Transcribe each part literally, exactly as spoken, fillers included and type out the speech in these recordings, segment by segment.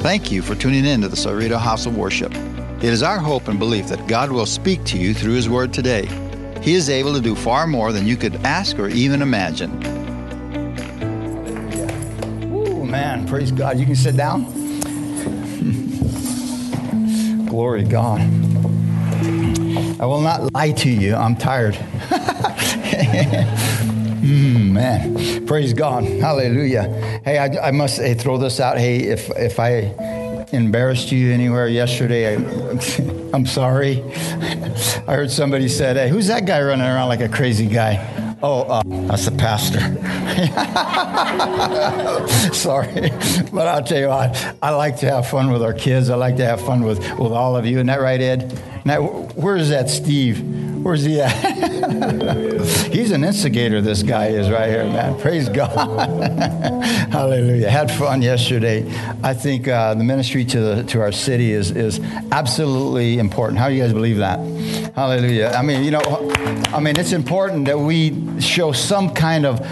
Thank you for tuning in to the Cerrito House of Worship. It is our hope and belief that God will speak to you through His Word today. He is able to do far more than you could ask or even imagine. Oh, man, praise God. You can sit down. Glory to God. I will not lie to you. I'm tired. mm, man, praise God. Hallelujah. Hey, I, I must hey, throw this out. Hey, if if I embarrassed you anywhere yesterday, I, I'm sorry. I heard somebody said, hey, who's that guy running around like a crazy guy? Oh, uh, that's the pastor. Sorry. But I'll tell you what, I like to have fun with our kids. I like to have fun with, with all of you. Isn't that right, Ed? Now, where's that Steve? Where's he at? He's an instigator, this guy is right here, man. Praise God. Hallelujah. Had fun yesterday. I think uh, the ministry to the, to our city is, is absolutely important. How do you guys believe that? Hallelujah. I mean, you know, I mean, it's important that we show some kind of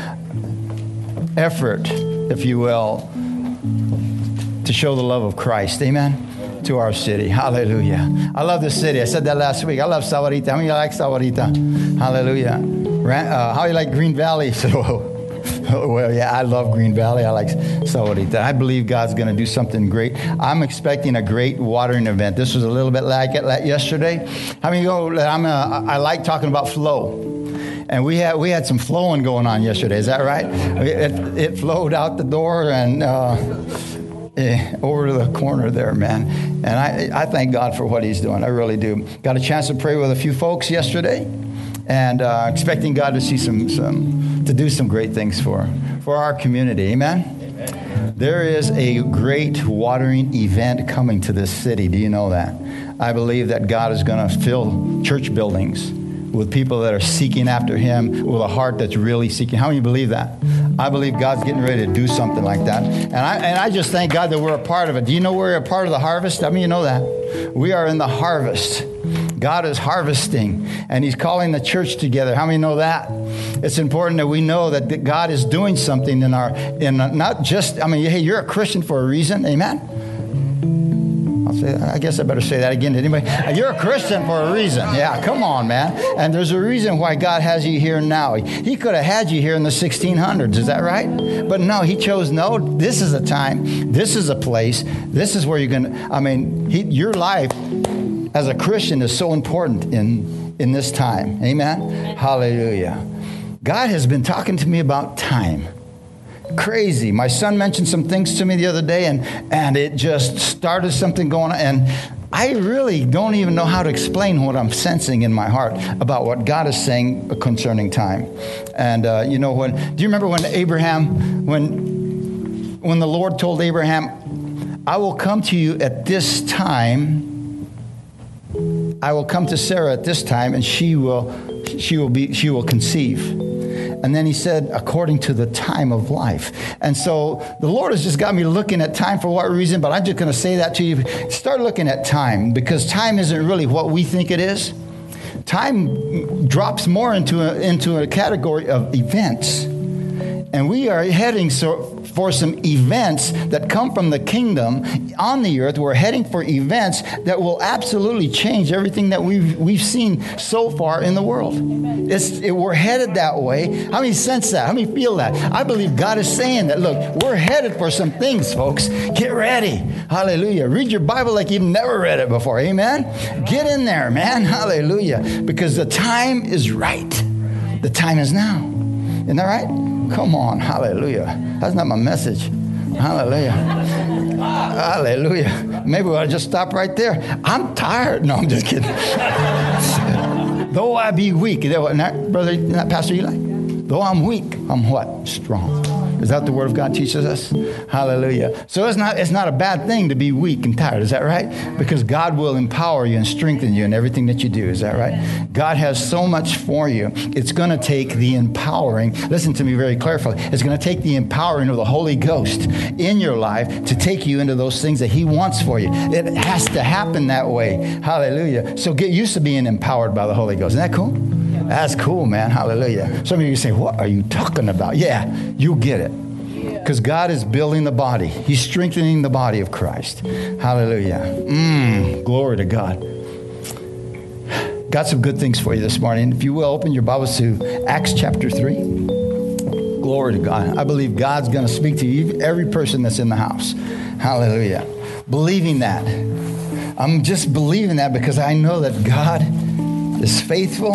effort, if you will, to show the love of Christ. Amen? To our city. Hallelujah. I love this city. I said that last week. I love Sahuarita. How many like Sahuarita? Hallelujah. Uh, how do you like Green Valley? So, well, yeah, I love Green Valley. I like Sahuarita. I believe God's going to do something great. I'm expecting a great watering event. This was a little bit like it like yesterday. How many go? I'm a, I like talking about flow. And we had we had some flowing going on yesterday. Is that right? It, it flowed out the door and uh, eh, over to the corner there, man. And I, I thank God for what He's doing. I really do. Got a chance to pray with a few folks yesterday, and uh, expecting God to see some some to do some great things for for our community. Amen. Amen. There is a great watering event coming to this city. Do you know that? I believe that God is going to fill church buildings with people that are seeking after Him with a heart that's really seeking. How many believe that? I believe God's getting ready to do something like that. And I and I just thank God that we're a part of it. Do you know we're a part of the harvest? I mean, you know that. We are in the harvest. God is harvesting, and He's calling the church together. How many know that? It's important that we know that God is doing something in our, in not just, I mean, hey, you're a Christian for a reason. Amen? I'll say, I guess I better say that again to anybody. You're a Christian for a reason. Yeah, come on, man. And there's a reason why God has you here now. He could have had you here in the sixteen hundreds. Is that right? But no, He chose, no, this is a time. This is a place. This is where you're going to, I mean, he, your life as a Christian is so important in, in this time. Amen? Hallelujah. God has been talking to me about time. Crazy. My son mentioned some things to me the other day, and, and it just started something going on. And I really don't even know how to explain what I'm sensing in my heart about what God is saying concerning time. And, uh, you know, when, do you remember when Abraham, when, when the Lord told Abraham, I will come to you at this time, I will come to Sarah at this time, and she will, she will be, she will conceive. And then He said, according to the time of life. And so the Lord has just got me looking at time for what reason, but I'm just going to say that to you. Start looking at time, because time isn't really what we think it is. Time drops more into a, into a category of events. And we are heading so, for some events that come from the kingdom on the earth. We're heading for events that will absolutely change everything that we've we've seen so far in the world. It's, it, we're headed that way. How many sense that? How many feel that? I believe God is saying that, look, we're headed for some things, folks. Get ready. Hallelujah. Read your Bible like you've never read it before. Amen? Get in there, man. Hallelujah. Because the time is right. The time is now. Isn't that right? Come on, hallelujah. That's not my message. Hallelujah. Hallelujah. Maybe we'll just stop right there. I'm tired. No, I'm just kidding. Though I be weak. Not, brother, not Pastor Eli? Though I'm weak, I'm what? Strong. Is that what the Word of God teaches us? Hallelujah. So it's not it's not a bad thing to be weak and tired. Is that right? Because God will empower you and strengthen you in everything that you do. Is that right? God has so much for you. It's going to take the empowering. Listen to me very carefully. It's going to take the empowering of the Holy Ghost in your life to take you into those things that He wants for you. It has to happen that way. Hallelujah. So get used to being empowered by the Holy Ghost. Isn't that cool? That's cool, man. Hallelujah. Some of you say, what are you talking about? Yeah, you get it. Because God is building the body. He's strengthening the body of Christ. Hallelujah. Mm, glory to God. Got some good things for you this morning. If you will, open your Bibles to Acts chapter three. Glory to God. I believe God's going to speak to you, every person that's in the house. Hallelujah. Believing that. I'm just believing that because I know that God is faithful.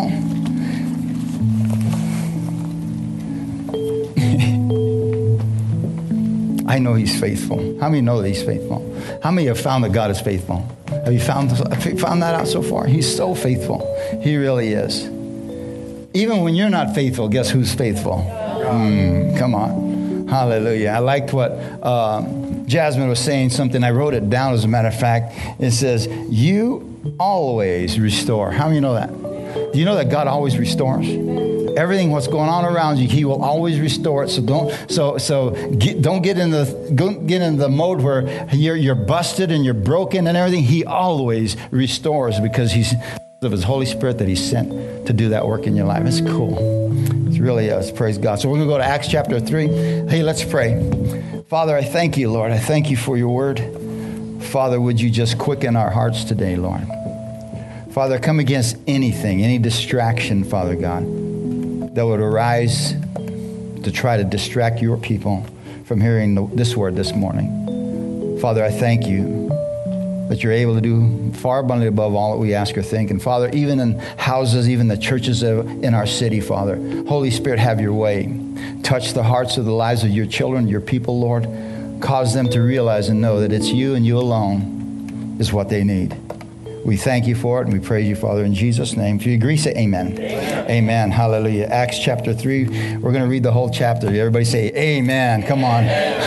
I know he's faithful. How many know that he's faithful? How many have found that God is faithful? Have you found, found that out so far? He's so faithful. He really is. Even when you're not faithful, guess who's faithful? Mm, come on. Hallelujah. I liked what uh, Jasmine was saying, something. I wrote it down, as a matter of fact. It says, you always restore. How many know that? Do you know that God always restores? Everything what's going on around you, he will always restore it. So don't so so get, don't get in the get in the mode where you're you're busted and you're broken and everything. He always restores because he's of his Holy Spirit that he sent to do that work in your life. It's cool. It really is. Praise God. So we're gonna go to Acts chapter three. Hey, let's pray. Father, I thank you, Lord. I thank you for your word. Father, would you just quicken our hearts today, Lord? Father, come against anything, any distraction, Father God, that would arise to try to distract your people from hearing the, this word this morning. Father, I thank you that you're able to do far abundantly above all that we ask or think. And Father, even in houses, even the churches in our city, Father, Holy Spirit, have your way. Touch the hearts of the lives of your children, your people, Lord. Cause them to realize and know that it's you and you alone is what they need. We thank you for it, and we praise you, Father, in Jesus' name. If you agree, say amen. Amen. Amen. Hallelujah. Acts chapter three. We're going to read the whole chapter. Everybody say amen. Come on.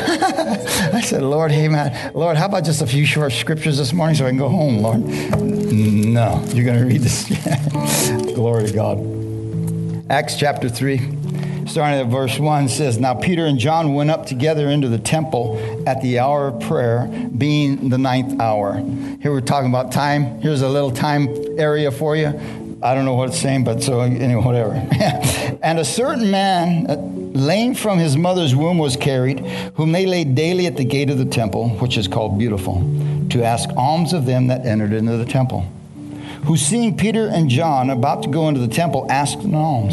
I said, Lord, amen. Lord, how about just a few short scriptures this morning so I can go home, Lord? No, you're going to read this. Glory to God. Acts chapter three. Starting at verse one, says, Now Peter and John went up together into the temple at the hour of prayer, being the ninth hour. Here we're talking about time. Here's a little time area for you. I don't know what it's saying, but so anyway, whatever. And a certain man, lame from his mother's womb, was carried, whom they laid daily at the gate of the temple, which is called Beautiful, to ask alms of them that entered into the temple. Who, seeing Peter and John about to go into the temple, asked an alms.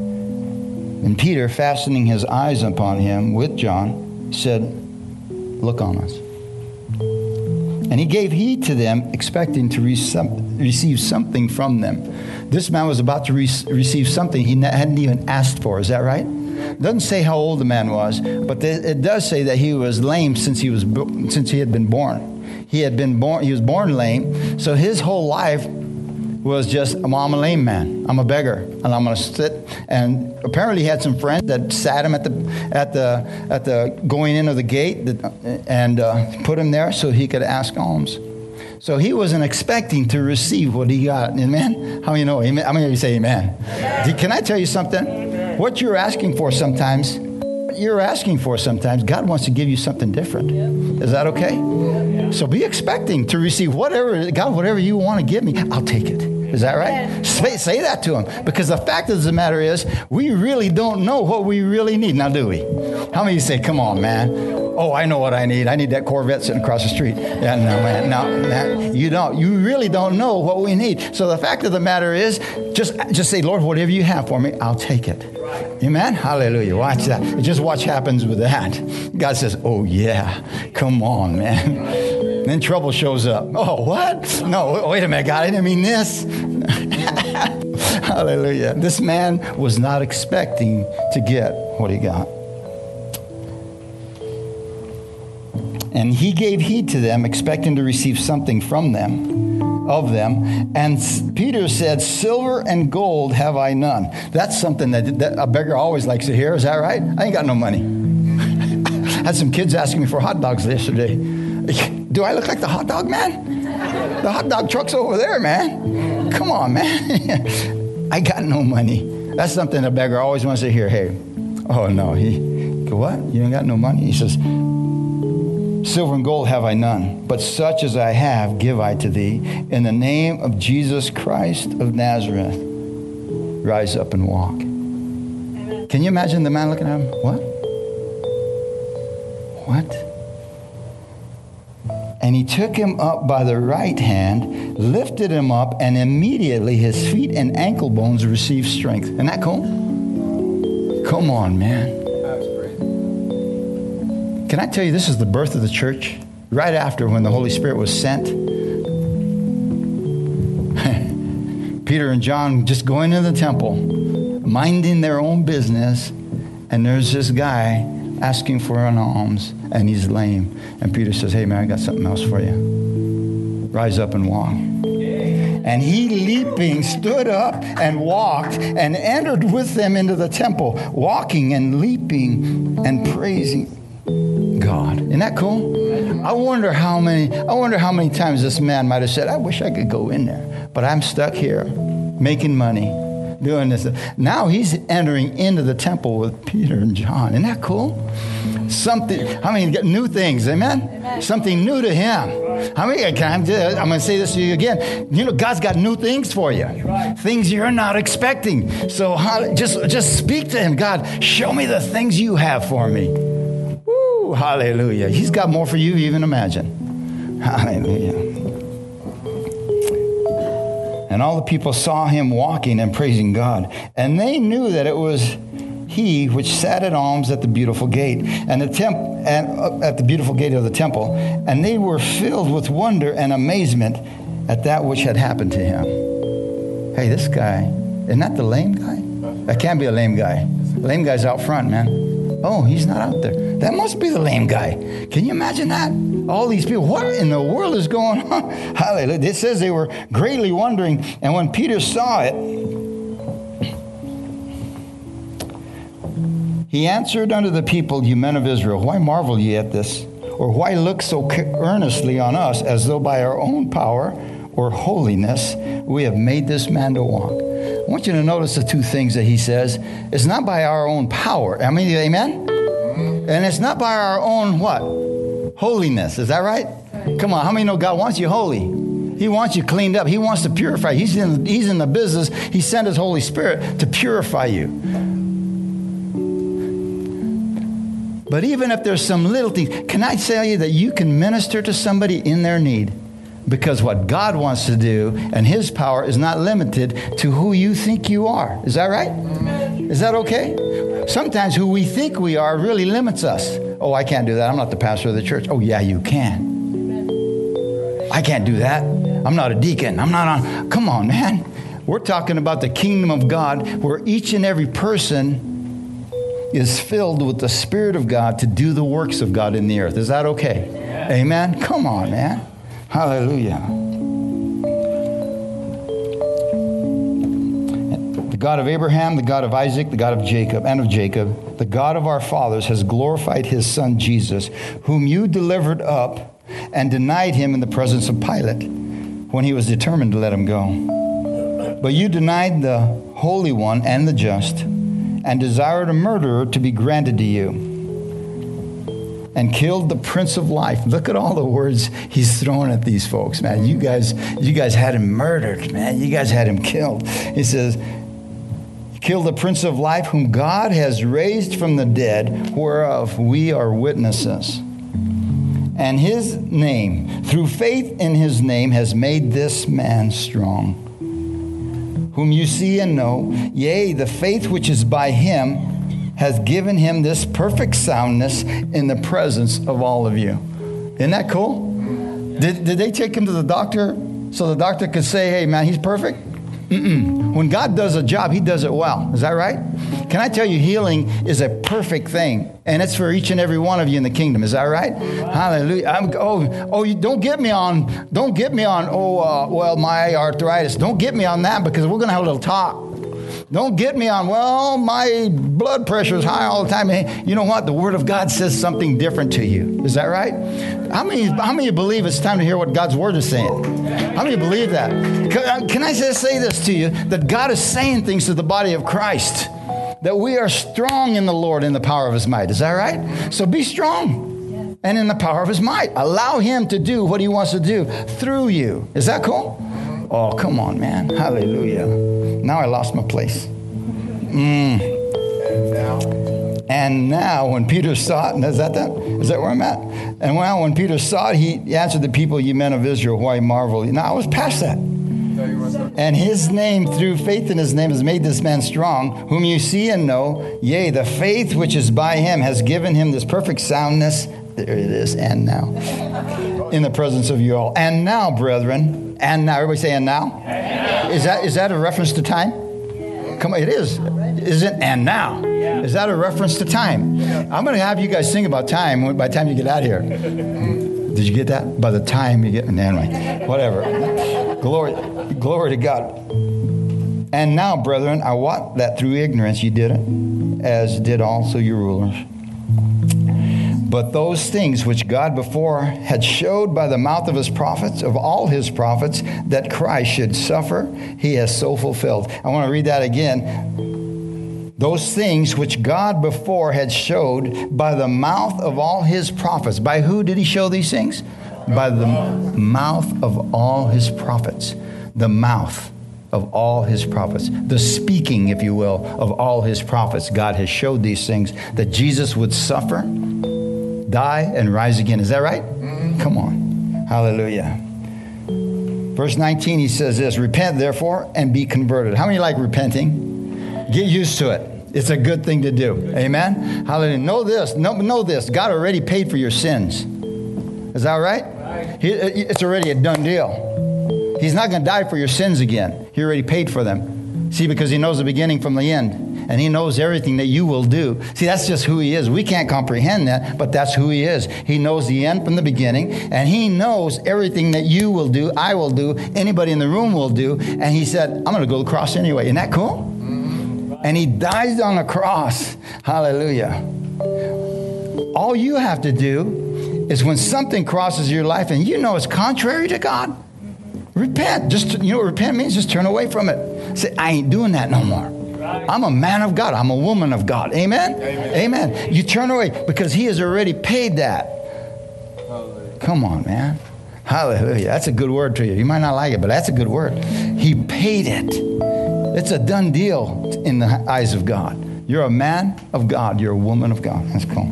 And Peter, fastening his eyes upon him with John, said, Look on us. And he gave heed to them, expecting to receive something from them. This man was about to re- receive something he hadn't even asked for. Is that right? It doesn't say how old the man was, but it does say that he was lame since he was since he had been born. He had been born. He was born lame, so his whole life was just, well, I'm a lame man. I'm a beggar, and I'm going to sit. And apparently, he had some friends that sat him at the at the at the going in of the gate that, and uh, put him there so he could ask alms. So he wasn't expecting to receive what he got. Amen. How many know? Amen. How many of you say amen? Amen. Can I tell you something? Amen. What you're asking for sometimes, you're asking for sometimes, God wants to give you something different. Yep. Is that okay? Yep. So be expecting to receive whatever, God, whatever you want to give me, I'll take it. Is that right? Yeah. Say, say that to him. Because the fact of the matter is, we really don't know what we really need. Now, do we? How many of you say, come on, man? Oh, I know what I need. I need that Corvette sitting across the street. Yeah, no, man. No, man, you don't. You really don't know what we need. So the fact of the matter is, just, just say, Lord, whatever you have for me, I'll take it. Amen? Hallelujah. Watch that. Just watch what happens with that. God says, oh, yeah. Come on, man. And then trouble shows up. Oh, what? No, wait a minute, God. I didn't mean this. Hallelujah. This man was not expecting to get what he got. And he gave heed to them, expecting to receive something from them, of them. And Peter said, silver and gold have I none. That's something that, that a beggar always likes to hear. Is that right? I ain't got no money. I had some kids asking me for hot dogs yesterday. Do I look like the hot dog man? The hot dog truck's over there, man. Come on, man. I got no money. That's something a beggar always wants to hear. Hey, oh no, he, what? You ain't got no money? He says, silver and gold have I none, but such as I have give I to thee. In the name of Jesus Christ of Nazareth, rise up and walk. Amen. Can you imagine the man looking at him? What? What? And he took him up by the right hand, lifted him up, and immediately his feet and ankle bones received strength. Isn't that cool? Come on, man. That's great. Can I tell you, this is the birth of the church? Right after when the Holy Spirit was sent. Peter and John just going to the temple, minding their own business, and there's this guy asking for an alms, and he's lame. And Peter says, hey, man, I got something else for you. Rise up and walk. And he, leaping, stood up and walked and entered with them into the temple, walking and leaping and praising God. Isn't that cool? I wonder how many, I wonder how many times this man might have said, I wish I could go in there, but I'm stuck here making money, doing this. Now he's entering into the temple with Peter and John. Isn't that cool? Something, I mean, new things, amen? Amen. Something new to him. How many, I'm going to say this to you again. You know, God's got new things for you. Right. Things you're not expecting. So just, just speak to him. God, show me the things you have for me. Woo, hallelujah. He's got more for you than you even imagine. Hallelujah. And all the people saw him walking and praising God. And they knew that it was he which sat at alms at the beautiful gate, and the temp and uh, at the beautiful gate of the temple. And they were filled with wonder and amazement at that which had happened to him. Hey, this guy, isn't that the lame guy? That can't be a lame guy. The lame guy's out front, man. Oh, he's not out there. That must be the lame guy. Can you imagine that? All these people, what in the world is going on? Hallelujah. It says they were greatly wondering, and when Peter saw it, he answered unto the people, you men of Israel, why marvel ye at this? Or why look so earnestly on us, as though by our own power or holiness we have made this man to walk? I want you to notice the two things that he says. It's not by our own power. I mean, amen? And it's not by our own what? Holiness. Is that right? Come on, how many know God wants you holy? He wants you cleaned up. He wants to purify. He's in, he's in the business. He sent his Holy Spirit to purify you. But even if there's some little things, can I tell you that you can minister to somebody in their need? Because what God wants to do and his power is not limited to who you think you are. Is that right? Is that okay? Sometimes who we think we are really limits us. Oh, I can't do that. I'm not the pastor of the church. Oh, yeah, you can. I can't do that. I'm not a deacon. I'm not on. Come on, man. We're talking about the kingdom of God where each and every person is filled with the Spirit of God to do the works of God in the earth. Is that okay? Yeah. Amen? Come on, man. Hallelujah. The God of Abraham, the God of Isaac, the God of Jacob, and of Jacob, the God of our fathers has glorified his son Jesus, whom you delivered up and denied him in the presence of Pilate when he was determined to let him go. But you denied the Holy One and the just, and desired a murderer to be granted to you, and killed the Prince of Life. Look at all the words he's throwing at these folks, man. You guys, you guys had him murdered, man. You guys had him killed. He says, killed the Prince of Life, whom God has raised from the dead, whereof we are witnesses. And his name, through faith in his name, has made this man strong, whom you see and know. Yea, the faith which is by him has given him this perfect soundness in the presence of all of you. Isn't that cool? Did, did they take him to the doctor so the doctor could say, hey, man, he's perfect? Mm-mm. When God does a job, he does it well. Is that right? Can I tell you, healing is a perfect thing, and it's for each and every one of you in the kingdom. Is that right? Hallelujah. I'm, oh, oh, you don't get me on, don't get me on, oh, uh, well, my arthritis. Don't get me on that, because we're going to have a little talk. Don't get me on, well, my blood pressure is high all the time. Hey, you know what? The Word of God says something different to you. Is that right? How many, how many believe it's time to hear what God's Word is saying? How many believe that? Can I just say this to you? That God is saying things to the body of Christ. That we are strong in the Lord in the power of his might. Is that right? So be strong and in the power of his might. Allow him to do what he wants to do through you. Is that cool? Oh, come on, man. Hallelujah. Now I lost my place. Mm. And now. And now when Peter saw it, is that that? Is that where I'm at? And now when Peter saw it, he answered the people, ye men of Israel, why marvel? Now I was past that. And his name, through faith in his name, has made this man strong, whom you see and know. Yea, the faith which is by him has given him this perfect soundness. There it is, and now. In the presence of you all. And now, brethren, and now. Everybody say, and now? Is that is that a reference to time? Come on, it is. Isn't and now? Is that a reference to time? I'm going to have you guys sing about time by the time you get out of here. Did you get that? By the time you get... Anyway, whatever. Glory, glory to God. And now, brethren, I wot that through ignorance you did it, as did also your rulers. But those things which God before had showed by the mouth of his prophets, of all his prophets, that Christ should suffer, he has so fulfilled. I want to read that again. Those things which God before had showed by the mouth of all his prophets. By who did he show these things? By the mouth of all his prophets. The mouth of all his prophets. The speaking, if you will, of all his prophets. God has showed these things, that Jesus would suffer, die, and rise again. Is that right? Mm-hmm. Come on. Hallelujah. Verse nineteen, he says this, repent therefore and be converted. How many like repenting? Get used to it. It's a good thing to do. Amen? Hallelujah. Know this. Know, know this. God already paid for your sins. Is that right? right. He, it's already a done deal. He's not going to die for your sins again. He already paid for them. See, because he knows the beginning from the end. And he knows everything that you will do. See, that's just who he is. We can't comprehend that, but that's who he is. He knows the end from the beginning, and he knows everything that you will do, I will do, anybody in the room will do. And he said, I'm going to go to the cross anyway. Isn't that cool? Mm-hmm. And he dies on the cross. Hallelujah. All you have to do is when something crosses your life and you know it's contrary to God, repent. Just, you know what repent means? Just turn away from it. Say, I ain't doing that no more. I'm a man of God. I'm a woman of God. Amen? Amen. Amen. You turn away because he has already paid that. Hallelujah. Come on, man. Hallelujah. That's a good word to you. You might not like it, but that's a good word. He paid it. It's a done deal in the eyes of God. You're a man of God. You're a woman of God. That's cool.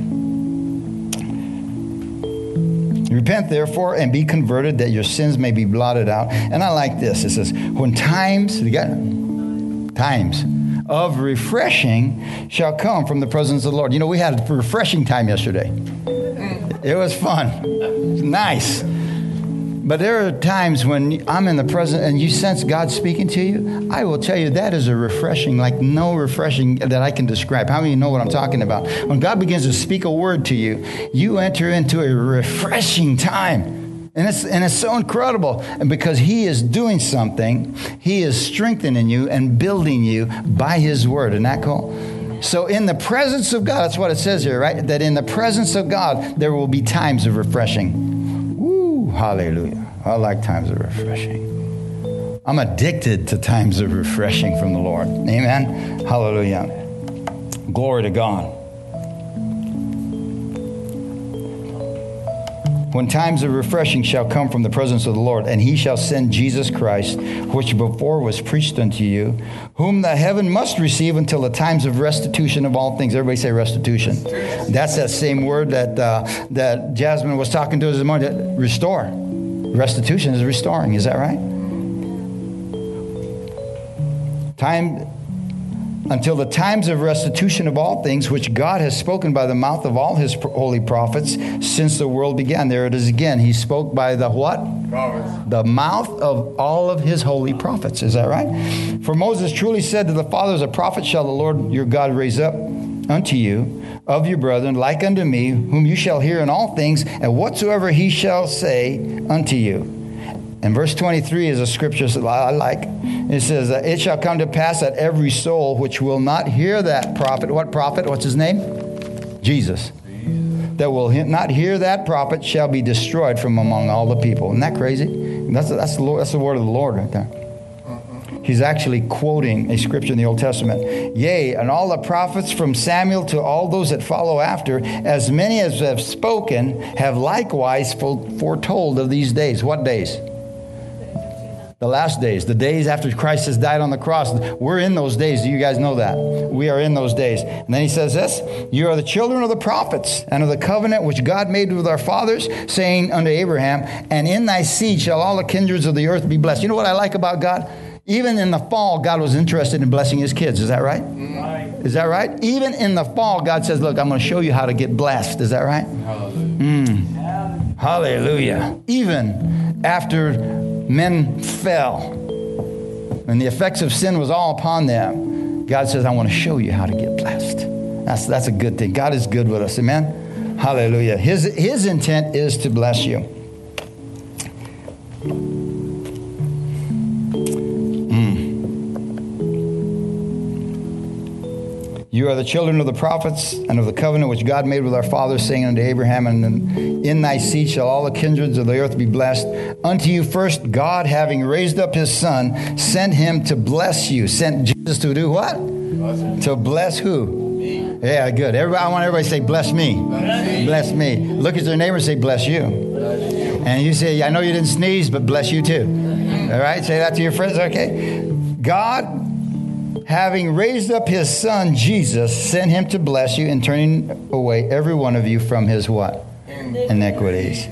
Repent, therefore, and be converted, that your sins may be blotted out. And I like this. It says, when times, you got it? Times of refreshing shall come from the presence of the Lord. You know, we had a refreshing time yesterday. It was fun. It was nice. But there are times when I'm in the presence and you sense God speaking to you. I will tell you that is a refreshing, like no refreshing that I can describe. How many of you know what I'm talking about? When God begins to speak a word to you, you enter into a refreshing time. And it's and it's so incredible. And because he is doing something, he is strengthening you and building you by his word. Isn't that cool? So in the presence of God, that's what it says here, right? That in the presence of God, there will be times of refreshing. Woo, hallelujah. I like times of refreshing. I'm addicted to times of refreshing from the Lord. Amen. Hallelujah. Glory to God. When times of refreshing shall come from the presence of the Lord, and he shall send Jesus Christ, which before was preached unto you, whom the heaven must receive until the times of restitution of all things. Everybody say restitution. That's that same word that uh, that Jasmine was talking to us this morning. Restore. Restitution is restoring. Is that right? Time... Until the times of restitution of all things, which God has spoken by the mouth of all his holy prophets since the world began. There it is again. He spoke by the what? Prophets. The mouth of all of his holy prophets. Is that right? For Moses truly said to the fathers, a prophet shall the Lord your God raise up unto you of your brethren, like unto me, whom you shall hear in all things, and whatsoever he shall say unto you. And verse twenty-three is a scripture that I like. It says, it shall come to pass that every soul which will not hear that prophet, what prophet? What's his name? Jesus. That will not hear that prophet shall be destroyed from among all the people. Isn't that crazy? That's, that's, the, Lord, that's the word of the Lord right there. He's actually quoting a scripture in the Old Testament. Yea, and all the prophets from Samuel to all those that follow after, as many as have spoken, have likewise foretold of these days. What days? The last days, the days after Christ has died on the cross. We're in those days. Do you guys know that? We are in those days. And then he says this, you are the children of the prophets and of the covenant which God made with our fathers, saying unto Abraham, and in thy seed shall all the kindreds of the earth be blessed. You know what I like about God? Even in the fall, God was interested in blessing his kids. Is that right? Right. Is that right? Even in the fall, God says, look, I'm going to show you how to get blessed. Is that right? Hallelujah. Mm. Hallelujah. Even after men fell, and the effects of sin was all upon them, God says, I want to show you how to get blessed. That's that's a good thing. God is good with us. Amen? Hallelujah. His, his intent is to bless you. Mm. You are the children of the prophets and of the covenant which God made with our fathers, saying unto Abraham, and in thy seed shall all the kindreds of the earth be blessed. Unto you first, God, having raised up his son, sent him to bless you. Sent Jesus to do what? Bless to bless who? Me. Yeah, good. Everybody, I want everybody to say, bless me. Bless me. Bless me. Look at your neighbor and say, bless you. Bless you. And you say, I know you didn't sneeze, but bless you too. All right? Say that to your friends. Okay. God, having raised up his son, Jesus, sent him to bless you and turning away every one of you from his what? Iniquities.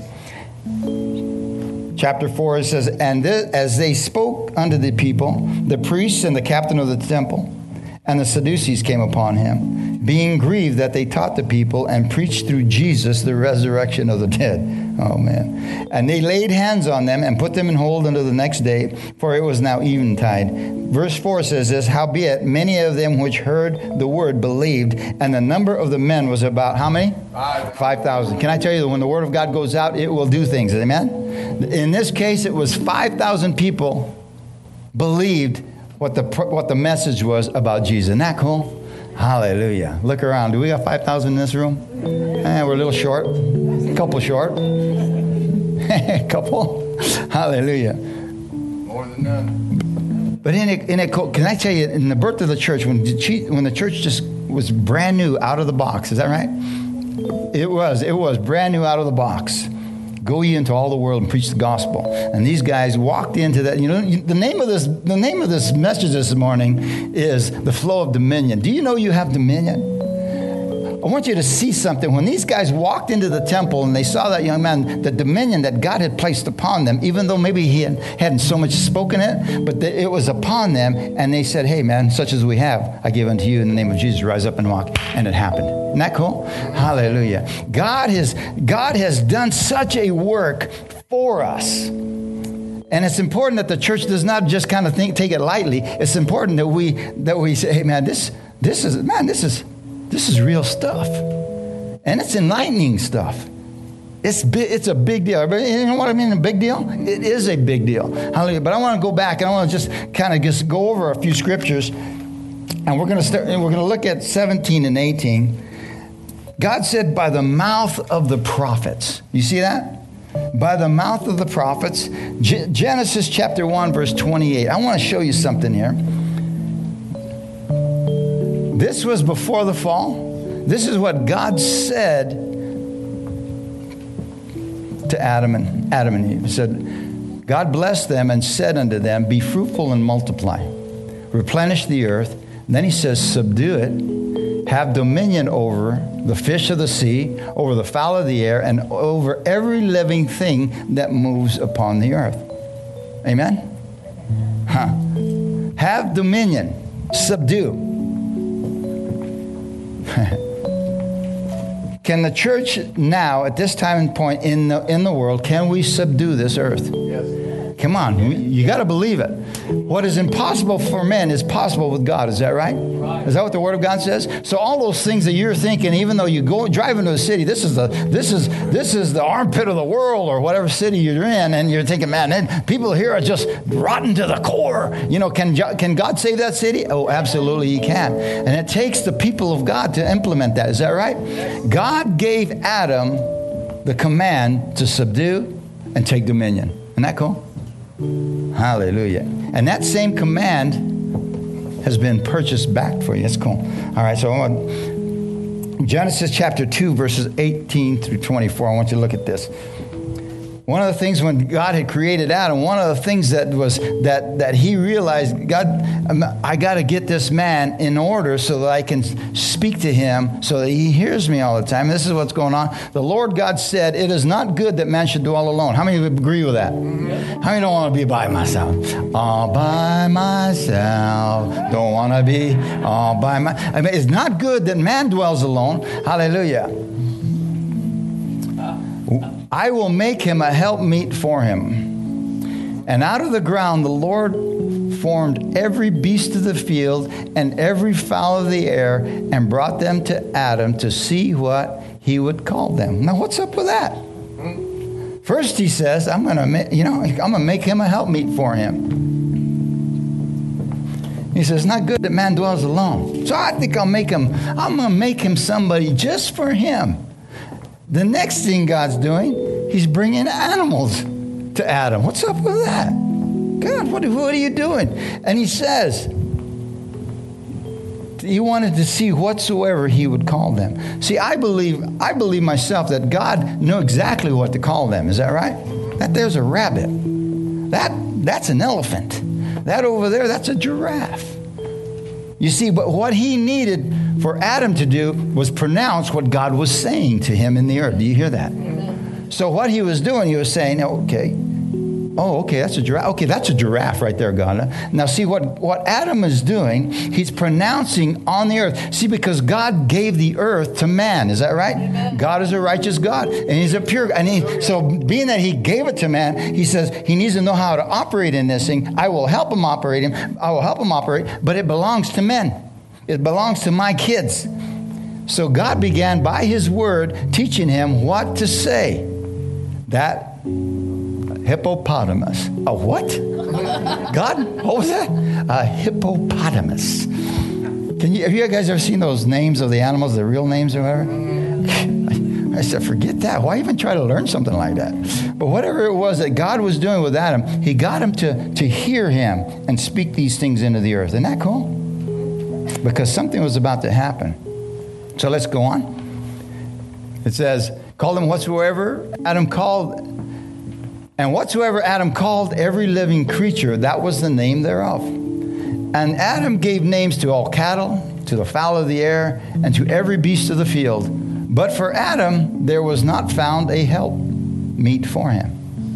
Chapter four, it says, and this, as they spoke unto the people, the priests and the captain of the temple and the Sadducees came upon him, being grieved that they taught the people and preached through Jesus the resurrection of the dead. Oh, man. And they laid hands on them and put them in hold until the next day, for it was now eventide. Verse four says this, howbeit many of them which heard the word believed, and the number of the men was about how many? Five. Five thousand. Can I tell you that when the word of God goes out, it will do things. Amen? In this case, it was five thousand people believed what the what the message was about Jesus. Isn't that cool? Hallelujah. Look around. Do we got five thousand in this room? Eh, we're a little short. A couple short. A couple. Hallelujah. More than none. But in it, in it, can I tell you, in the birth of the church, when the, when the church just was brand new out of the box, is that right? It was. It was brand new out of the box. Go ye into all the world and preach the gospel. And these guys walked into that. You know, the name of this, the name of this message this morning is the flow of dominion. Do you know you have dominion? I want you to see something. When these guys walked into the temple and they saw that young man, the dominion that God had placed upon them, even though maybe he hadn't, hadn't so much spoken it, but the, it was upon them. And they said, hey, man, such as we have, I give unto you in the name of Jesus, rise up and walk. And it happened. Isn't that cool? Hallelujah. God has, God has done such a work for us. And it's important that the church does not just kind of think, take it lightly. It's important that we that we say, hey, man, this this is man, this is this is real stuff, and it's enlightening stuff. It's bi- it's a big deal. You know what I mean? A big deal. It is a big deal. Hallelujah. But I want to go back and I want to just kind of just go over a few scriptures, and we're going to start. And we're going to look at seventeen and eighteen. God said, by the mouth of the prophets. You see that? By the mouth of the prophets. G- Genesis chapter one, verse twenty-eight. I want to show you something here. This was before the fall. This is what God said to Adam and Adam and Eve. He said, God blessed them and said unto them, be fruitful and multiply. Replenish the earth. And then he says, subdue it. Have dominion over the fish of the sea, over the fowl of the air, and over every living thing that moves upon the earth. Amen? Huh. Have dominion. Subdue. Can the church now, at this time and point in the, in the world, can we subdue this earth? Yes. Come on, you got to believe it. What is impossible for men is possible with God. Is that right? Right? Is that what the Word of God says? So all those things that you're thinking, even though you go drive into a city, this is the this is this is the armpit of the world, or whatever city you're in, and you're thinking, man, people here are just rotten to the core. You know, can can God save that city? Oh, absolutely, He can. And it takes the people of God to implement that. Is that right? Yes. God gave Adam the command to subdue and take dominion. Isn't that cool? Hallelujah. And that same command has been purchased back for you. That's cool. All right, so I want Genesis chapter two, verses eighteen through twenty-four. I want you to look at this. One of the things when God had created Adam, one of the things that was that that he realized, God, I got to get this man in order so that I can speak to him, so that he hears me all the time. This is what's going on. The Lord God said, "It is not good that man should dwell alone." How many agree with that? Mm-hmm. How many don't want to be by myself? All by myself. Don't want to be all by my. I mean, it's not good that man dwells alone. Hallelujah. I will make him a helpmeet for him. And out of the ground the Lord formed every beast of the field and every fowl of the air and brought them to Adam to see what he would call them. Now, what's up with that? First he says, I'm going to, you know, I'm going to make him a helpmeet for him. He says, it's not good that man dwells alone. So I think I'll make him, I'm going to make him somebody just for him. The next thing God's doing, he's bringing animals to Adam. What's up with that? God, what, what are you doing? And he says, he wanted to see whatsoever he would call them. See, I believe, I believe myself that God knew exactly what to call them. Is that right? That there's a rabbit. That, that's an elephant. That over there, that's a giraffe. You see, but what he needed for Adam to do was pronounce what God was saying to him in the earth. Do you hear that? Amen. So what he was doing, he was saying, okay, oh, okay, that's a giraffe. Okay, that's a giraffe right there, God. Now see what, what Adam is doing, he's pronouncing on the earth. See, because God gave the earth to man. Is that right? Amen. God is a righteous God, and he's a pure, and he, so being that he gave it to man, he says he needs to know how to operate in this thing. I will help him operate him. I will help him operate, but it belongs to men. It belongs to my kids. So God began by his word teaching him what to say. That hippopotamus. A what? God? What was that? A hippopotamus. Can you, have you guys ever seen those names of the animals, the real names or whatever? I said, forget that. Why even try to learn something like that? But whatever it was that God was doing with Adam, he got him to, to hear him and speak these things into the earth. Isn't that cool? Because something was about to happen. So let's go on. It says, call them whatsoever Adam called, and whatsoever Adam called every living creature, that was the name thereof. And Adam gave names to all cattle, to the fowl of the air, and to every beast of the field. But for Adam there was not found a help meet for him.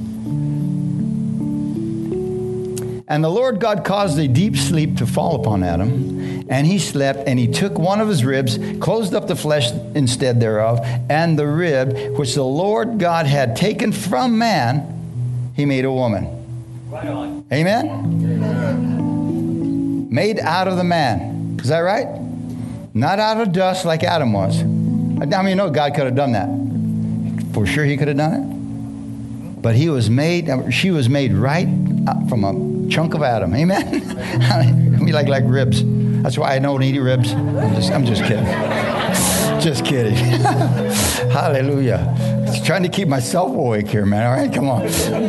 And the Lord God caused a deep sleep to fall upon Adam, and he slept, and he took one of his ribs, closed up the flesh instead thereof, and the rib which the Lord God had taken from man, he made a woman. Right on. Amen? Amen. Made out of the man. Is that right? Not out of dust like Adam was. I mean, you know, God could have done that. For sure he could have done it. But he was made, she was made right from a chunk of Adam. Amen? We like like ribs. That's why I don't eat ribs. I'm just, I'm just kidding. Just kidding. Hallelujah. Just trying to keep myself awake here, man. All right, come on.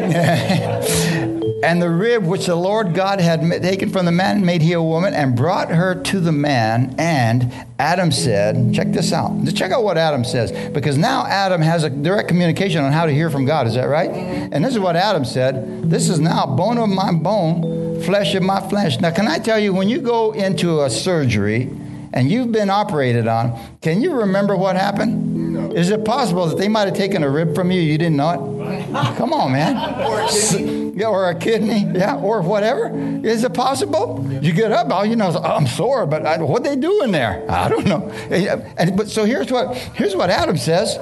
And the rib which the Lord God had taken from the man made he a woman and brought her to the man. And Adam said, check this out. Just check out what Adam says. Because now Adam has a direct communication on how to hear from God. Is that right? And this is what Adam said. This is now bone of my bone, flesh of my flesh. Now, can I tell you, when you go into a surgery and you've been operated on, can you remember what happened? No. Is it possible that they might have taken a rib from you, you didn't know it? Come on, man. Or a kidney. Yeah, or a kidney, yeah, or whatever. Is it possible? Yeah. You get up, all you know is, oh, I'm sore, but I, what they do in there? I don't know. And, and, but so here's what here's what Adam says.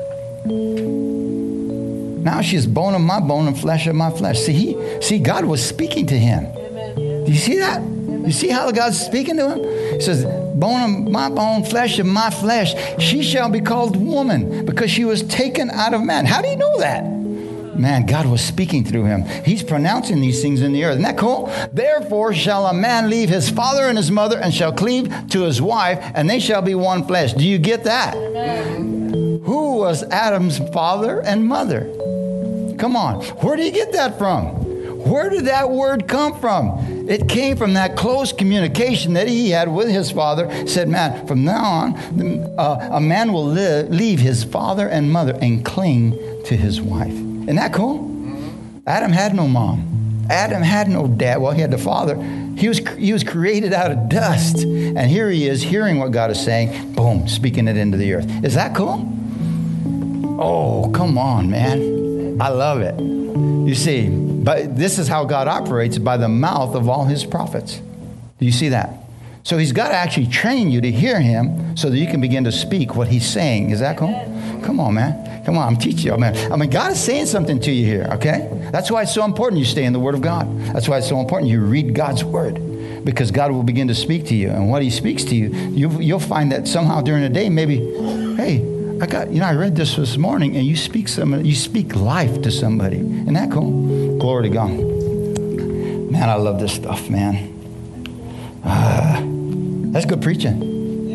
Now she's bone of my bone and flesh of my flesh. See, he, see, God was speaking to him. Amen. Do you see that? Amen. You see how God's speaking to him? He says, bone of my bone, flesh of my flesh. She shall be called woman because she was taken out of man. How do you know that? Man, God was speaking through him. He's pronouncing these things in the earth. Isn't that cool? Therefore shall a man leave his father and his mother and shall cleave to his wife, and they shall be one flesh. Do you get that? Amen. Who was Adam's father and mother? Come on. Where do you get that from? Where did that word come from? It came from that close communication that he had with his father. He said, man, from now on, uh, a man will live, leave his father and mother and cling to his wife. Isn't that cool? Mm-hmm. Adam had no mom. Adam had no dad. Well, he had the father. He was, he was created out of dust. And here he is hearing what God is saying. Boom, speaking it into the earth. Is that cool? Oh, come on, man. I love it. You see, but this is how God operates, by the mouth of all his prophets. Do you see that? So he's got to actually train you to hear him so that you can begin to speak what he's saying. Is that cool? Come on, man. Come on, I'm teaching you. Man. I mean, God is saying something to you here, okay? That's why it's so important you stay in the Word of God. That's why it's so important you read God's Word, because God will begin to speak to you. And what he speaks to you, you you'll find that somehow during the day, maybe, hey, I got, you know, I read this this morning, and you speak some, you speak life to somebody. Isn't that cool? Glory to God. Man, I love this stuff, man. Uh, that's good preaching.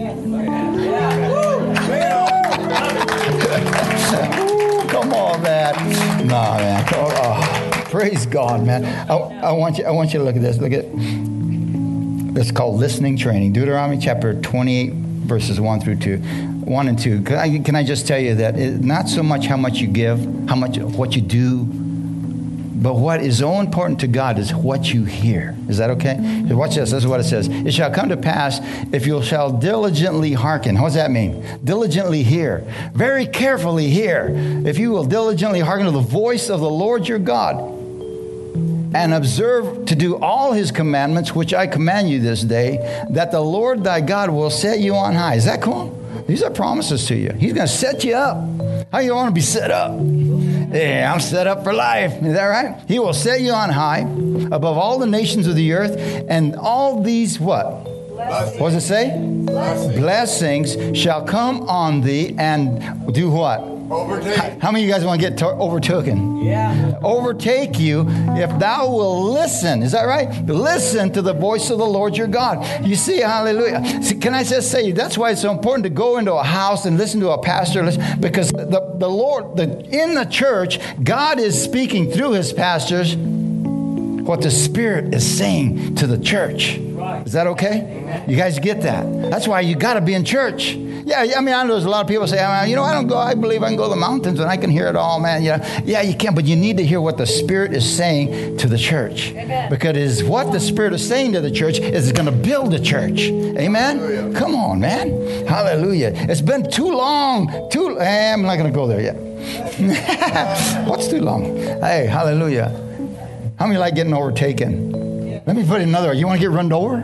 Ooh, come on, man. Nah, man. Oh, oh, praise God, man. I, I want you. I want you to look at this. Look at. It's called listening training. Deuteronomy chapter twenty-eight, verses one through two, one and two. Can I, can I just tell you that it, not so much how much you give, how much what you do, but what is so important to God is what you hear. Is that okay? Watch this. This is what it says. It shall come to pass if you shall diligently hearken. What does that mean? Diligently hear. Very carefully hear. If you will diligently hearken to the voice of the Lord your God, and observe to do all his commandments, which I command you this day, that the Lord thy God will set you on high. Is that cool? These are promises to you. He's going to set you up. How you want to be set up? Yeah, I'm set up for life. Is that right? He will set you on high above all the nations of the earth, and all these what? Blessings. What does it say? Blessings. Blessings shall come on thee and do what? Overtake. How many of you guys want to get to- overtaken? Yeah. Overtake you if thou will listen. Is that right? Listen to the voice of the Lord your God. You see, hallelujah. See, can I just say, that's why it's so important to go into a house and listen to a pastor, because the, the Lord, the, in the church, God is speaking through his pastors what the Spirit is saying to the church. Is that okay? Amen. You guys get that? That's why you got to be in church. Yeah, I mean, I know there's a lot of people say, you know, I don't go, I believe I can go to the mountains and I can hear it all, man. You know, yeah, you can, but you need to hear what the Spirit is saying to the church. Amen. Because it is what the Spirit is saying to the church is going to build the church. Amen? Hallelujah. Come on, man. Hallelujah. It's been too long. Too. Eh, I'm not going to go there yet. What's too long? Hey, hallelujah. How many like getting overtaken? Let me put it another way. You want to get run over?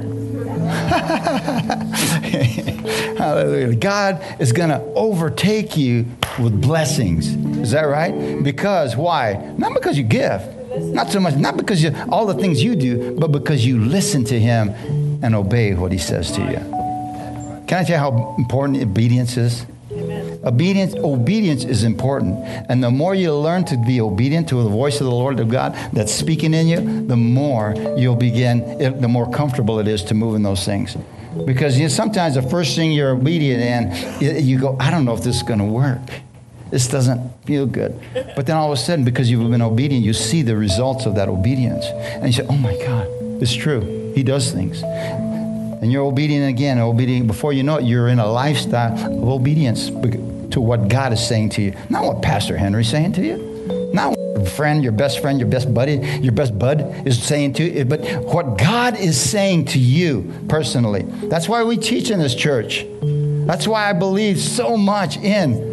Hallelujah. God is going to overtake you with blessings. Is that right? Because why? Not because you give. Not so much. Not because you all the things you do, but because you listen to him and obey what he says to you. Can I tell you how important obedience is? Obedience, obedience is important. And the more you learn to be obedient to the voice of the Lord of God that's speaking in you, the more you'll begin, the more comfortable it is to move in those things. Because you know, sometimes the first thing you're obedient in, you go, I don't know if this is going to work. This doesn't feel good. But then all of a sudden, because you've been obedient, you see the results of that obedience. And you say, oh my God, it's true. He does things. And you're obedient again, obedient. Before you know it, you're in a lifestyle of obedience to what God is saying to you. Not what Pastor Henry's saying to you. Not what your friend, your best friend, your best buddy, your best bud is saying to you. But what God is saying to you personally. That's why we teach in this church. That's why I believe so much in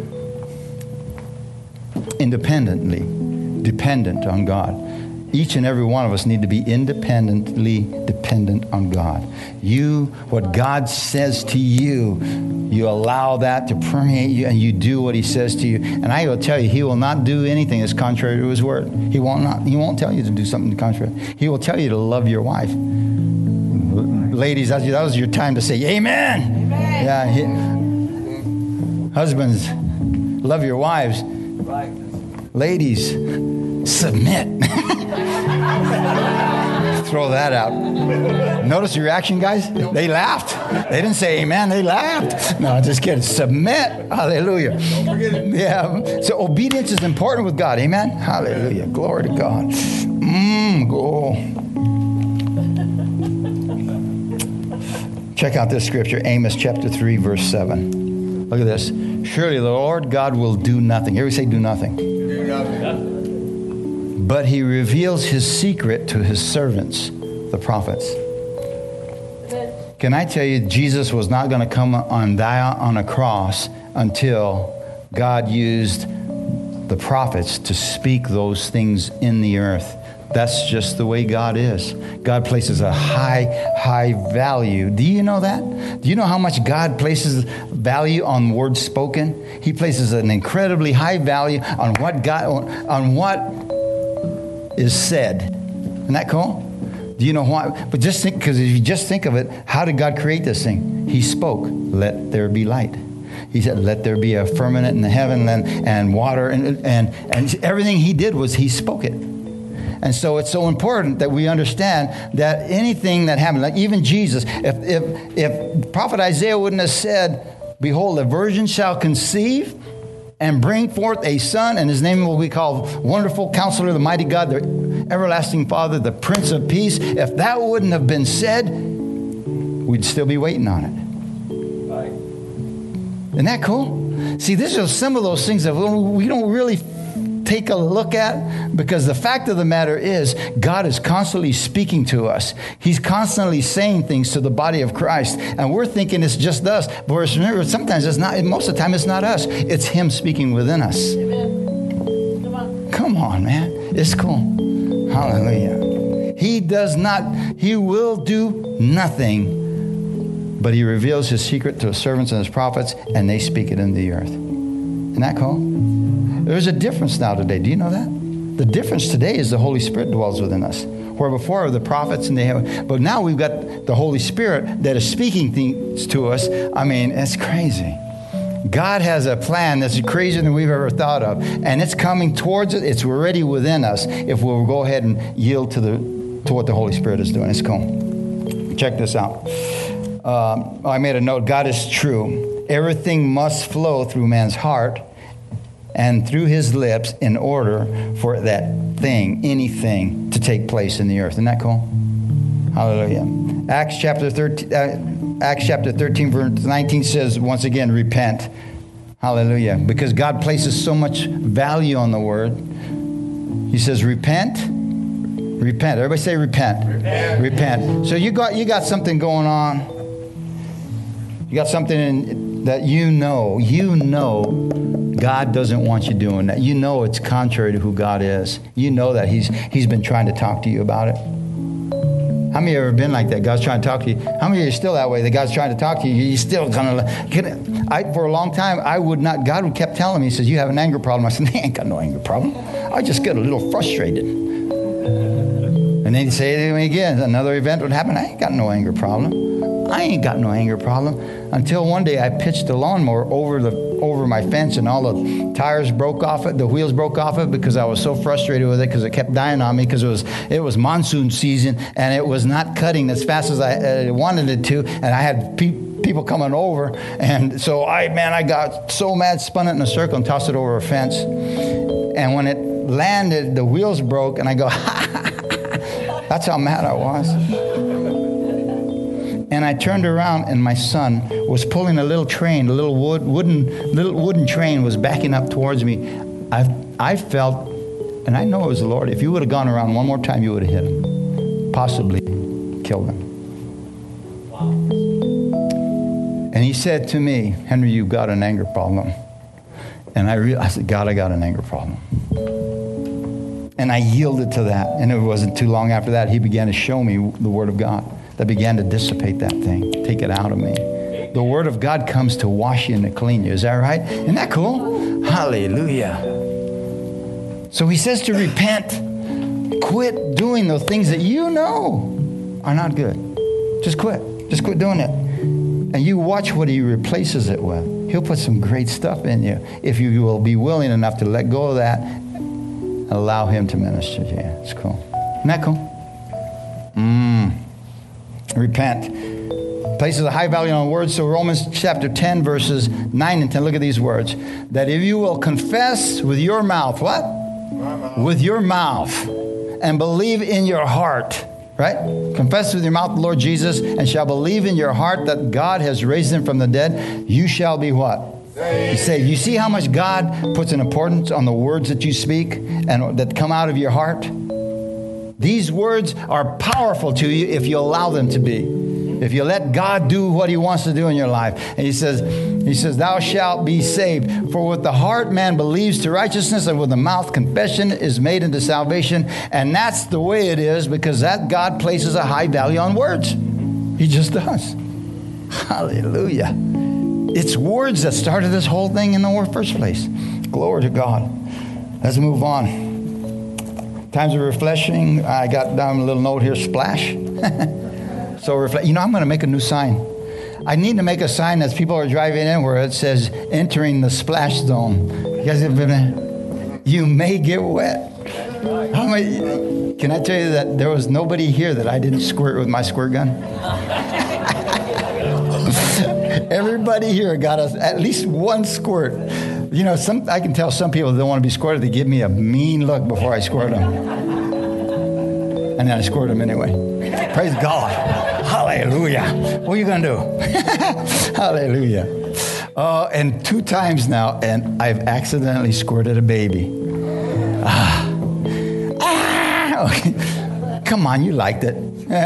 independently, dependent on God. Each and every one of us need to be independently dependent on God. You, what God says to you, you allow that to permeate you and you do what he says to you. And I will tell you, he will not do anything that's contrary to his word. He won't not, he won't tell you to do something contrary. He will tell you to love your wife. Ladies, that was your time to say amen. Amen. Yeah. He, husbands, love your wives. Ladies, submit. Throw that out. Notice the reaction, guys? They laughed. They didn't say amen. They laughed. No, just kidding. Submit. Hallelujah. Yeah. So obedience is important with God. Amen. Hallelujah. Glory to God. Mmm. Go. Check out this scripture. Amos chapter three, verse seven. Look at this. Surely the Lord God will do nothing. Here we say do nothing. Do nothing. but he reveals his secret to his servants, the prophets. Can I tell you, Jesus was not going to come and die on a cross until God used the prophets to speak those things in the earth. That's just the way God is. God places a high, high value. Do you know that? Do you know how much God places value on words spoken? He places an incredibly high value on what God, on what is said. Isn't that cool? Do you know why? But just think, because if you just think of it, how did God create this thing? He spoke, let there be light. He said, let there be a firmament in the heaven and, and water. And, and, and everything he did was he spoke it. And so it's so important that we understand that anything that happened, like even Jesus, if, if, if Prophet Isaiah wouldn't have said, behold, a virgin shall conceive and bring forth a son, and his name will be called Wonderful Counselor, the Mighty God, the Everlasting Father, the Prince of Peace. If that wouldn't have been said, we'd still be waiting on it. Right. Isn't that cool? See, these are some of those things that we don't really take a look at, because the fact of the matter is God is constantly speaking to us. He's constantly saying things to the body of Christ, and we're thinking it's just us. But remember, sometimes it's not. Most of the time, it's not us. It's Him speaking within us. Amen. Come on, come on, man. It's cool. Hallelujah. He does not. He will do nothing, but He reveals His secret to His servants and His prophets, and they speak it in the earth. Isn't that cool? There's a difference now today. Do you know that? The difference today is the Holy Spirit dwells within us. Where before the prophets and they have, but now we've got the Holy Spirit that is speaking things to us. I mean, it's crazy. God has a plan that's crazier than we've ever thought of, and it's coming towards it. It's already within us if we'll go ahead and yield to the to what the Holy Spirit is doing. It's cool. Check this out. Um, I made a note. God is true. Everything must flow through man's heart and through his lips in order for that thing, anything, to take place in the earth. Isn't that cool? Hallelujah. Acts chapter thirteen, uh, Acts chapter thirteen, verse nineteen says, once again, repent. Hallelujah. Because God places so much value on the word. He says, repent. Repent. Everybody say repent. Repent. Repent. So you got you got something going on. You got something in, that you know, you know God doesn't want you doing that. You know it's contrary to who God is. You know that He's He's been trying to talk to you about it. How many of you have ever been like that? God's trying to talk to you. How many of you are still that way? That God's trying to talk to you. You still kind of, I, for a long time, I would not, God kept telling me, He says, you have an anger problem. I said, I ain't got no anger problem. I just get a little frustrated. And then He'd say it to me again. Another event would happen. I ain't got no anger problem. I ain't got no anger problem. Until one day I pitched the lawnmower over the over my fence, and all the tires broke off it, the wheels broke off it, because I was so frustrated with it, because it kept dying on me, because it was it was monsoon season, and it was not cutting as fast as I uh, wanted it to, and I had pe- people coming over, and so I man I got so mad, spun it in a circle and tossed it over a fence, and when it landed, the wheels broke, and I go, that's how mad I was. And I turned around, and my son was pulling a little train, a little wood, wooden, little wooden train was backing up towards me. I, I felt, and I know it was the Lord. If you would have gone around one more time, you would have hit him, possibly killed him. Wow. And he said to me, Henry, you've got an anger problem. And I, re- I said, God, I got an anger problem. And I yielded to that. And it wasn't too long after that, he began to show me the Word of God that began to dissipate that thing, take it out of me. The Word of God comes to wash you and to clean you. Is that right? Isn't that cool? Hallelujah. So he says to repent. Quit doing those things that you know are not good. Just quit. Just quit doing it. And you watch what He replaces it with. He'll put some great stuff in you if you will be willing enough to let go of that and allow Him to minister to you. It's cool. Isn't that cool? Mmm. Repent. Places a high value on words. So Romans chapter ten, verses nine and ten. Look at these words. That if you will confess with your mouth, what? Mouth. With your mouth, and believe in your heart, right? Confess with your mouth the Lord Jesus, and shall believe in your heart that God has raised Him from the dead, you shall be what? Be saved. You see how much God puts an importance on the words that you speak and that come out of your heart? These words are powerful to you if you allow them to be. If you let God do what he wants to do in your life. And he says, he says, thou shalt be saved. For with the heart man believes to righteousness, and with the mouth confession is made into salvation. And that's the way it is, because that God places a high value on words. He just does. Hallelujah. It's words that started this whole thing in the first place. Glory to God. Let's move on. Times of refreshing. I got down a little note here, splash. So reflect. You know, I'm going to make a new sign. I need to make a sign as people are driving in where it says entering the splash zone. You guys have been, you may get wet. How many, can I tell you that there was nobody here that I didn't squirt with my squirt gun? Everybody here got us at least one squirt. You know, some I can tell some people don't want to be squirted. They give me a mean look before I squirt them. And then I squirt them anyway. Praise God. Hallelujah. What are you going to do? Hallelujah. Uh, and two times now, and I've accidentally squirted a baby. Ah. Ah. Okay. Come on, you liked it.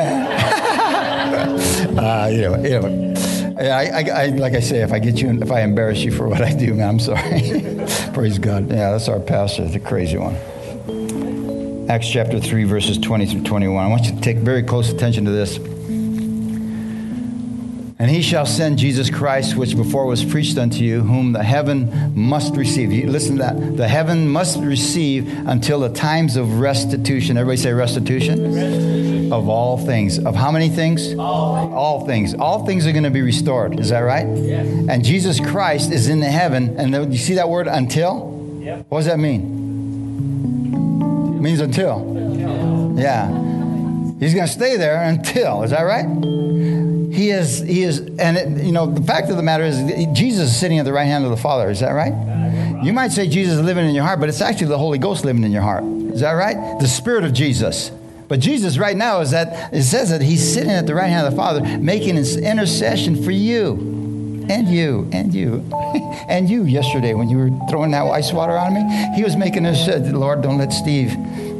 uh, you know, you know. I, I, I, like I say, if I get you, if I embarrass you for what I do, man, I'm sorry. Praise God. Yeah, that's our pastor, the crazy one. Acts chapter three, verses twenty through twenty-one. I want you to take very close attention to this. And he shall send Jesus Christ, which before was preached unto you, whom the heaven must receive. You listen to that. The heaven must receive until the times of restitution. Everybody say restitution? Restitution. Of all things. Of how many things? All. All things. All things are going to be restored. Is that right? Yes. And Jesus Christ is in the heaven. And you see that word until? Yep. What does that mean? It means until. Until. Yeah. He's going to stay there until. Is that right? He is, he is, and it, you know, the fact of the matter is, Jesus is sitting at the right hand of the Father. Is that right? You might say Jesus is living in your heart, but it's actually the Holy Ghost living in your heart. Is that right? The Spirit of Jesus. But Jesus right now is that, it says that he's sitting at the right hand of the Father, making his intercession for you, and you, and you, and you yesterday when you were throwing that ice water on me. He was making this, Lord, don't let Steve.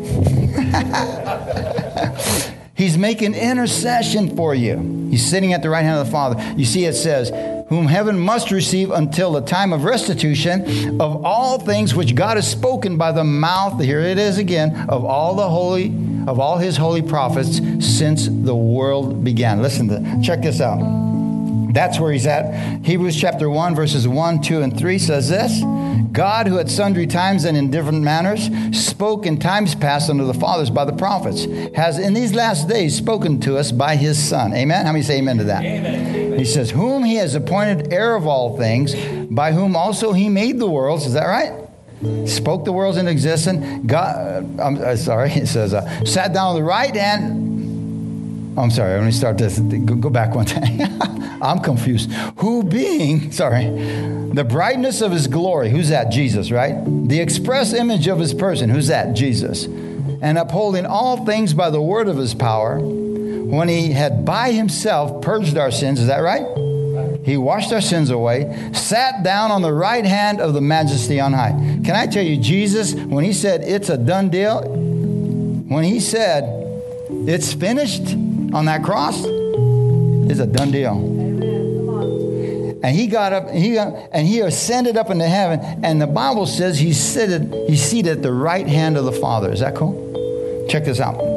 He's making intercession for you. He's sitting at the right hand of the Father. You see, it says, whom heaven must receive until the time of restitution of all things which God has spoken by the mouth, here it is again, of all the holy, of all his holy prophets since the world began. Listen to, check this out. That's where he's at. Hebrews chapter one, verses one, two, and three says this. God, who at sundry times and in different manners spoke in times past unto the fathers by the prophets, has in these last days spoken to us by his Son. Amen? How many say amen to that? Amen. He says, whom he has appointed heir of all things, by whom also he made the worlds. Is that right? Spoke the worlds into existence. God, I'm uh, sorry, it says, uh, sat down on the right hand. Oh, I'm sorry, let me start this. Go, go back one time. I'm confused. Who being, sorry, the brightness of his glory. Who's that? Jesus, right? The express image of his person. Who's that? Jesus. And upholding all things by the word of his power, when he had by himself purged our sins. Is that right? He washed our sins away, sat down on the right hand of the majesty on high. Can I tell you, Jesus, when he said it's a done deal, when he said it's finished on that cross, it's a done deal. And he got up, and he got, and he ascended up into heaven. And the Bible says he's seated, he's seated at the right hand of the Father. Is that cool? Check this out.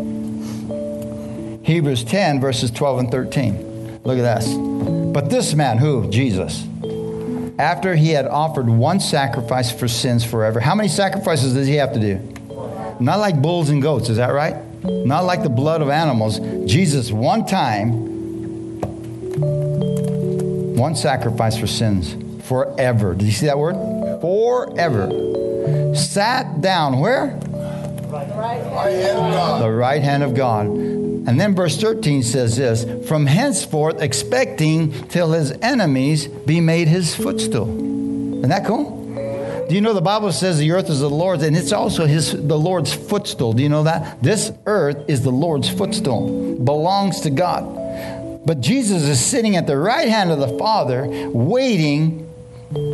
Hebrews ten, verses twelve and thirteen. Look at this. But this man, who? Jesus. After he had offered one sacrifice for sins forever. How many sacrifices does he have to do? Not like bulls and goats. Is that right? Not like the blood of animals. Jesus, one time, one sacrifice for sins forever. Did you see that word? Forever. Sat down where? The right hand of God. And then verse thirteen says this, from henceforth expecting till his enemies be made his footstool. Isn't that cool? Do you know the Bible says the earth is the Lord's, and it's also his the Lord's footstool. Do you know that? This earth is the Lord's footstool. Belongs to God. But Jesus is sitting at the right hand of the Father, waiting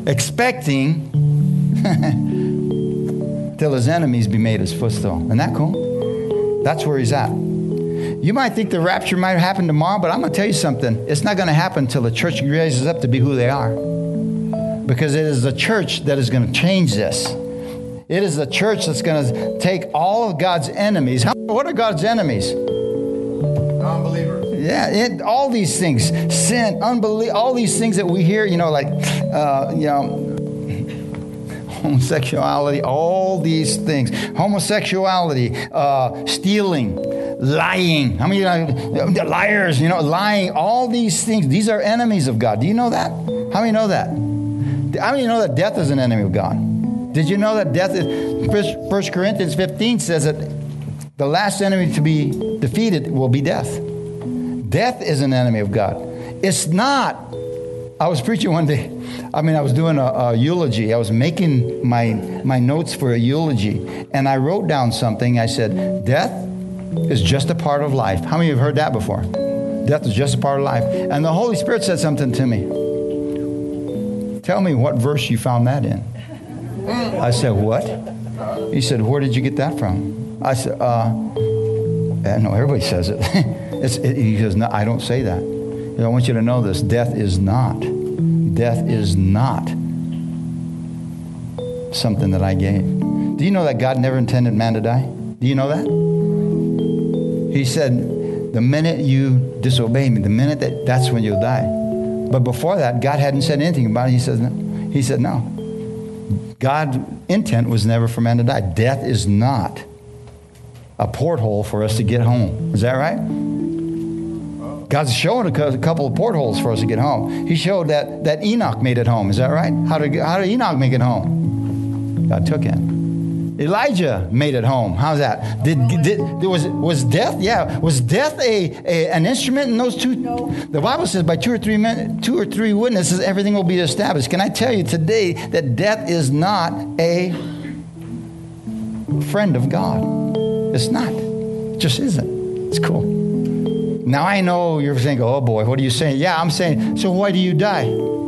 expecting till his enemies be made his footstool. Isn't that cool? That's where he's at. You might think the rapture might happen tomorrow, but I'm going to tell you something. It's not going to happen until the church raises up to be who they are. Because it is the church that is going to change this. It is the church that's going to take all of God's enemies. How, what are God's enemies? Non-believers. Yeah, it, all these things. Sin, unbelief, all these things that we hear, you know, like, uh, you know, homosexuality, all these things. Homosexuality, uh, stealing, lying. How many uh, liars, you know, lying, all these things. These are enemies of God. Do you know that? How many know that? How many know that death is an enemy of God? Did you know that death is, First Corinthians fifteen says that the last enemy to be defeated will be death. Death is an enemy of God. It's not. I was preaching one day. I mean, I was doing a, a eulogy. I was making my, my notes for a eulogy. And I wrote down something. I said, death is just a part of life. How many of you have heard that before? Death is just a part of life. And the Holy Spirit said something to me. Tell me what verse you found that in. I said, what? He said, where did you get that from? I said, uh, I know everybody says it. it's, it he says, no, I don't say that. I want you to know this. Death is not. Death is not something that I gave. Do you know that God never intended man to die? Do you know that? He said, the minute you disobey me, the minute that, that's when you'll die. But before that, God hadn't said anything about it. He said, no. He said, no. God's intent was never for man to die. Death is not a porthole for us to get home. Is that right? God's showing a couple of portholes for us to get home. He showed that, that Enoch made it home. Is that right? How did, how did Enoch make it home? God took him. Elijah made it home. How's that? Did, did was was death? Yeah, was death a, a an instrument in those two? No. The Bible says by two or three men, two or three witnesses, everything will be established. Can I tell you today that death is not a friend of God? It's not. It just isn't. It's cool. Now I know you're saying, "Oh boy, what are you saying?" Yeah, I'm saying. So why do you die?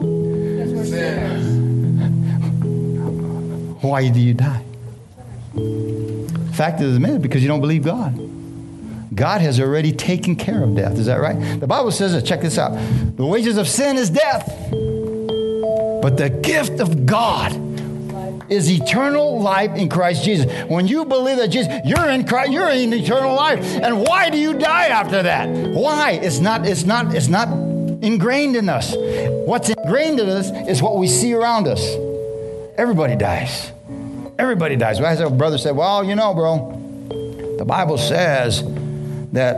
Why do you die? Fact of the matter, because you don't believe God. God has already taken care of death. Is that right? The Bible says it. Check this out. The wages of sin is death. But the gift of God is eternal life in Christ Jesus. When you believe that Jesus, you're in Christ, you're in eternal life. And why do you die after that? Why? It's not, it's not, it's not ingrained in us. What's ingrained in us is what we see around us. Everybody dies. Everybody dies. Well, as a brother said, well, you know, bro, the Bible says that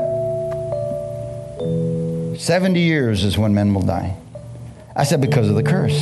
seventy years is when men will die. I said, because of the curse.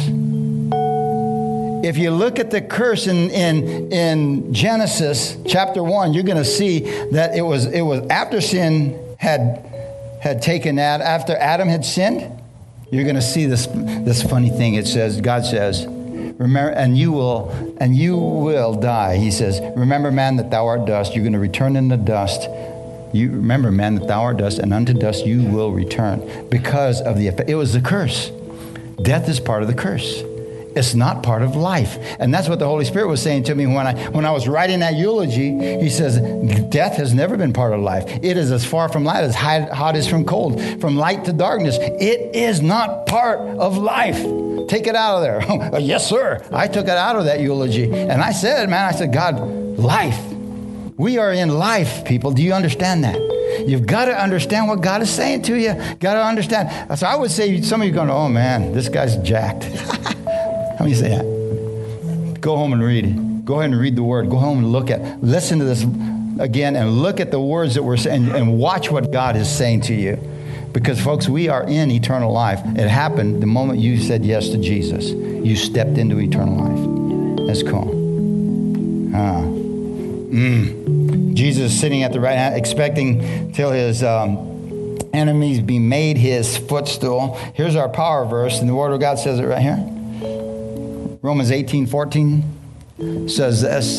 If you look at the curse in, in, in Genesis chapter one, you're going to see that it was it was after sin had had taken that, after Adam had sinned, you're going to see this this funny thing. It says, God says, remember, and you will, and you will die. He says, remember, man, that thou art dust. You're going to return in the dust. You remember, man, that thou art dust, and unto dust you will return. Because of the effect. It was the curse. Death is part of the curse. It's not part of life. And that's what the Holy Spirit was saying to me when I when I was writing that eulogy. He says, death has never been part of life. It is as far from light as hot as from cold, from light to darkness. It is not part of life. Take it out of there. Yes, sir. I took it out of that eulogy. And I said, man, I said, God, life. We are in life, people. Do you understand that? You've got to understand what God is saying to you. Got to understand. So I would say, some of you are going, oh, man, this guy's jacked. How many say that? Go home and read it. Go ahead and read the word. Go home and look at, listen to this again and look at the words that we're saying and watch what God is saying to you. Because, folks, we are in eternal life. It happened the moment you said yes to Jesus. You stepped into eternal life. That's cool. Ah. Mm. Jesus is sitting at the right hand, expecting till his um, enemies be made his footstool. Here's our power verse, and the Word of God says it right here. Romans eighteen fourteen says this.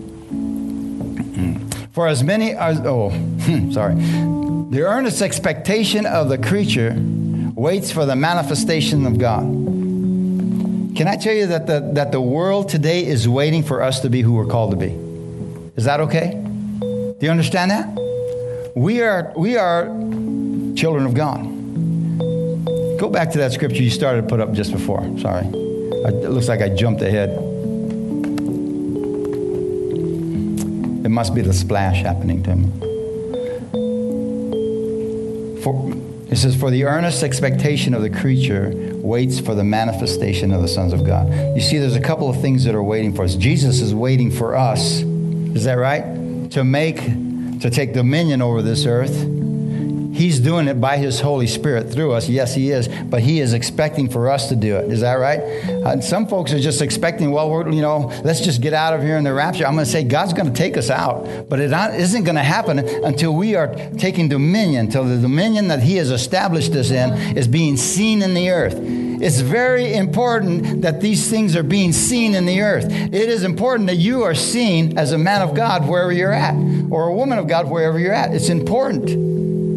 For as many as, oh, sorry. The earnest expectation of the creature waits for the manifestation of God. Can I tell you that the, that the world today is waiting for us to be who we're called to be? Is that okay? Do you understand that? We are, we are children of God. Go back to that scripture you started to put up just before. Sorry. It looks like I jumped ahead. It must be the splash happening to me. For, it says, for the earnest expectation of the creature waits for the manifestation of the sons of God. You see, there's a couple of things that are waiting for us. Jesus is waiting for us. Is that right? To make, to take dominion over this earth. He's doing it by His Holy Spirit through us. Yes, He is. But He is expecting for us to do it. Is that right? Uh, some folks are just expecting, well, we're, you know, let's just get out of here in the rapture. I'm going to say God's going to take us out. But it not, isn't going to happen until we are taking dominion, until the dominion that He has established us in is being seen in the earth. It's very important that these things are being seen in the earth. It is important that you are seen as a man of God wherever you're at, or a woman of God wherever you're at. It's important.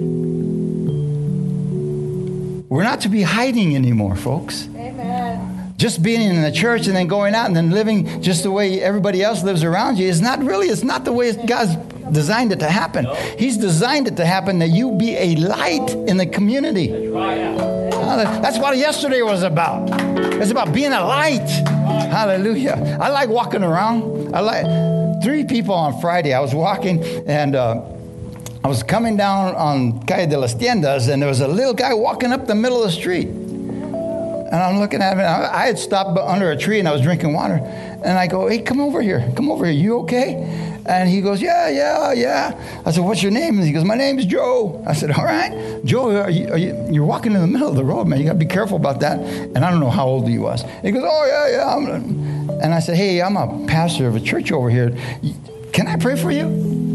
We're not to be hiding anymore, folks. Amen. Just being in the church and then going out and then living just the way everybody else lives around you is not really, it's not the way God's designed it to happen. No. He's designed it to happen that you be a light in the community. That's right. Uh, that's what yesterday was about. It's about being a light. Hallelujah. I like walking around. I like three people on Friday. I was walking and uh, I was coming down on Calle de las Tiendas, and there was a little guy walking up the middle of the street. And I'm looking at him. I had stopped under a tree, and I was drinking water. And I go, hey, come over here. Come over here. You okay? And he goes, yeah, yeah, yeah. I said, what's your name? And he goes, my name's Joe. I said, all right. Joe, are you, are you, you're walking in the middle of the road, man. You got to be careful about that. And I don't know how old he was. He goes, oh, yeah, yeah. I'm... And I said, hey, I'm a pastor of a church over here. Can I pray for you?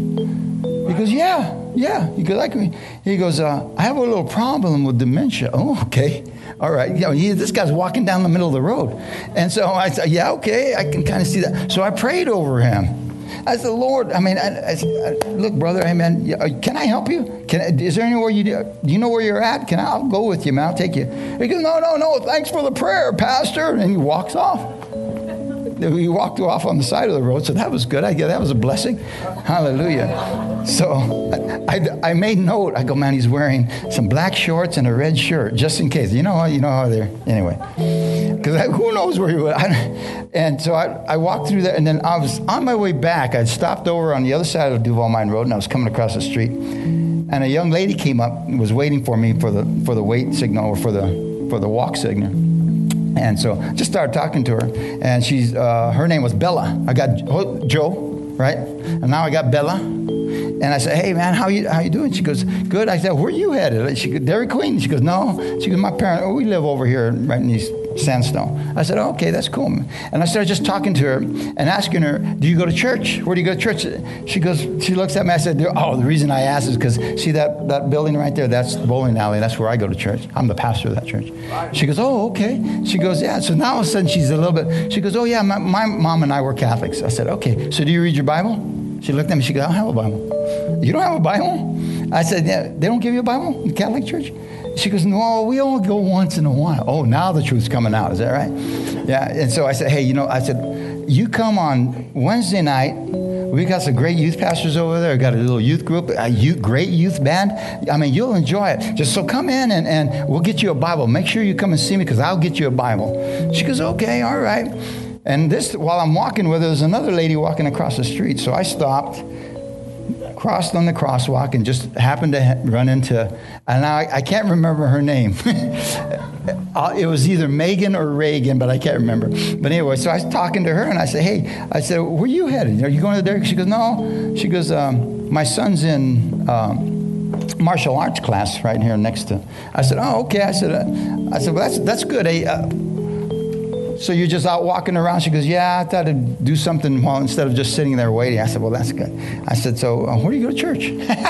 He goes, yeah. Yeah, he goes, I can, he goes uh, I have a little problem with dementia. Oh, okay. All right. You know, he, this guy's walking down the middle of the road. And so I said, yeah, okay, I can kind of see that. So I prayed over him. I said, Lord, I mean, I, I, look, brother, hey, man, can I help you? Can, is there anywhere you do? Do you know where you're at? Can I, I'll go with you, man. I'll take you. He goes, no, no, no, thanks for the prayer, Pastor. And he walks off. He walked off on the side of the road, so that was good. I guess that was a blessing. Hallelujah. So I, I, I made note. I go, man, he's wearing some black shorts and a red shirt, just in case. You know how you know how they're anyway. Because who knows where he was. And so I, I walked through there, and then I was on my way back. I'd stopped over on the other side of Duval Mine Road, and I was coming across the street, and a young lady came up and was waiting for me for the for the wait signal or for the for the walk signal. And so just started talking to her, and she's uh, her name was Bella. I got Joe, right? And now I got Bella. And I said, hey, man, how you how you doing? She goes, good. I said, where are you headed? She goes, Dairy Queen. She goes, no. She goes, my parents, oh, we live over here right in East Sandstone. I said, oh, okay, that's cool. And I started just talking to her and asking her, do you go to church? Where do you go to church? She goes, she looks at me. I said, oh, the reason I asked is because, see that, that building right there? That's the bowling alley. That's where I go to church. I'm the pastor of that church. She goes, oh, okay. She goes, yeah. So now all of a sudden she's a little bit, she goes, oh, yeah, my, my mom and I were Catholics. I said, okay. So do you read your Bible? She looked at me. She goes, I don't have a Bible. You don't have a Bible? I said, yeah, they don't give you a Bible in the Catholic Church? She goes, no, we only go once in a while. Oh, now the truth's coming out. Is that right? Yeah. And so I said, hey, you know, I said, you come on Wednesday night. We got some great youth pastors over there. We got a little youth group, a youth, great youth band. I mean, you'll enjoy it. Just so come in and, and we'll get you a Bible. Make sure you come and see me because I'll get you a Bible. She goes, okay, all right. And this, while I'm walking with her, there's another lady walking across the street. So I stopped, crossed on the crosswalk, and just happened to run into, and I, I can't remember her name. It was either Megan or Reagan, but I can't remember. But anyway, so I was talking to her, and I said, hey, I said, where are you headed? Are you going to Derek? She goes, no. She goes, um, my son's in um, martial arts class right here next to. I said, oh, okay. I said, uh, I said, well, that's that's good. Hey, uh, so you're just out walking around? She goes, yeah, I thought I'd do something while instead of just sitting there waiting. I said, well, that's good. I said, so uh, where do you go to church?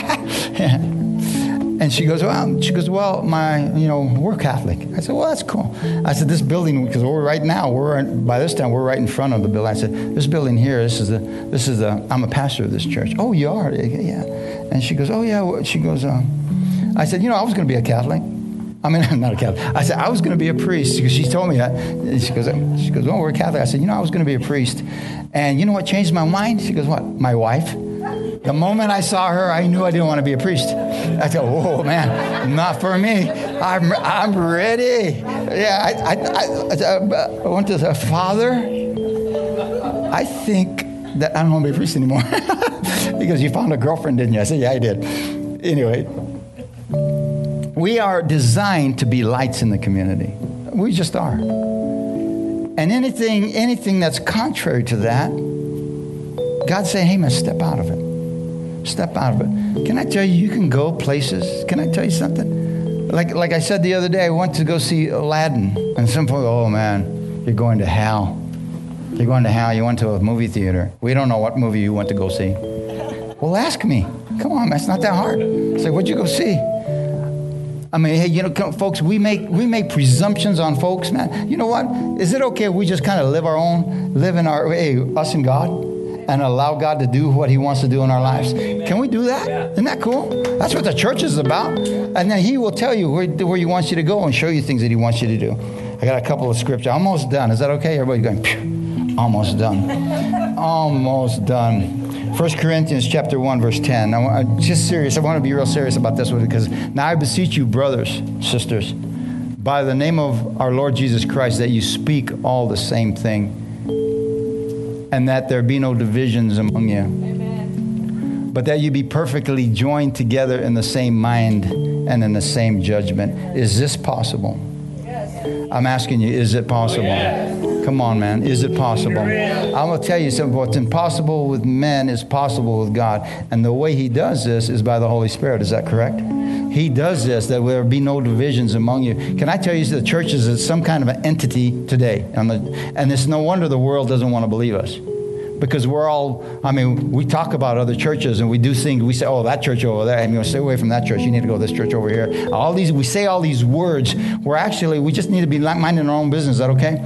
And she goes, well, she goes, well, my, you know, we're Catholic. I said, well, that's cool. I said, this building, because we're right now, we're by this time we're right in front of the building. I said, this building here, this is the, this is the, I'm a pastor of this church. Oh, you are? Yeah. And she goes, oh yeah. She goes, uh, I said, you know, I was going to be a Catholic. I mean, I'm not a Catholic. I said, I was going to be a priest because she told me that. She goes, she goes, oh, we're Catholic. I said, you know, I was going to be a priest. And you know what changed my mind? She goes, what? My wife. The moment I saw her, I knew I didn't want to be a priest. I said, oh, man, not for me. I'm I'm ready. Yeah, I, I, I, I went to the Father. I think that I don't want to be a priest anymore. Because you found a girlfriend, didn't you? I said, yeah, I did. Anyway, we are designed to be lights in the community. We just are. And anything, anything that's contrary to that, God's saying, hey, man, step out of it. Step out of it. Can I tell you, you can go places. Can I tell you something? Like like I said the other day, I went to go see Aladdin. And some people go, oh, man, you're going to hell. You're going to hell. You went to a movie theater. We don't know what movie you went to go see. Well, ask me. Come on, man, it's not that hard. Say, what'd you go see? I mean, hey, you know, come, folks, we make we make presumptions on folks, man. You know what? Is it okay if we just kind of live our own, live in our, hey, us and God? And allow God to do what he wants to do in our lives. Can we do that? Yeah. Isn't that cool? That's what the church is about. And then he will tell you where, where he wants you to go and show you things that he wants you to do. I got a couple of scriptures. Almost done. Is that okay? Everybody going, phew, almost done. Almost done. First Corinthians chapter one, verse ten. I, I'm just serious. I want to be real serious about this one because now I beseech you, brothers, sisters, by the name of our Lord Jesus Christ, that you speak all the same thing, and that there be no divisions among you. Amen. But that you be perfectly joined together in the same mind and in the same judgment. Is this possible? Yes. I'm asking you, is it possible? Yes. Come on, man. Is it possible? I'm going to tell you something. What's impossible with men is possible with God. And the way he does this is by the Holy Spirit. Is that correct? He does this, that there be no divisions among you. Can I tell you, the church is some kind of an entity today. And, the, and it's no wonder the world doesn't want to believe us. Because we're all, I mean, we talk about other churches and we do things. We say, oh, that church over there. I mean, stay away from that church. You need to go to this church over here. All these, we say all these words where actually we just need to be minding our own business. Is that okay?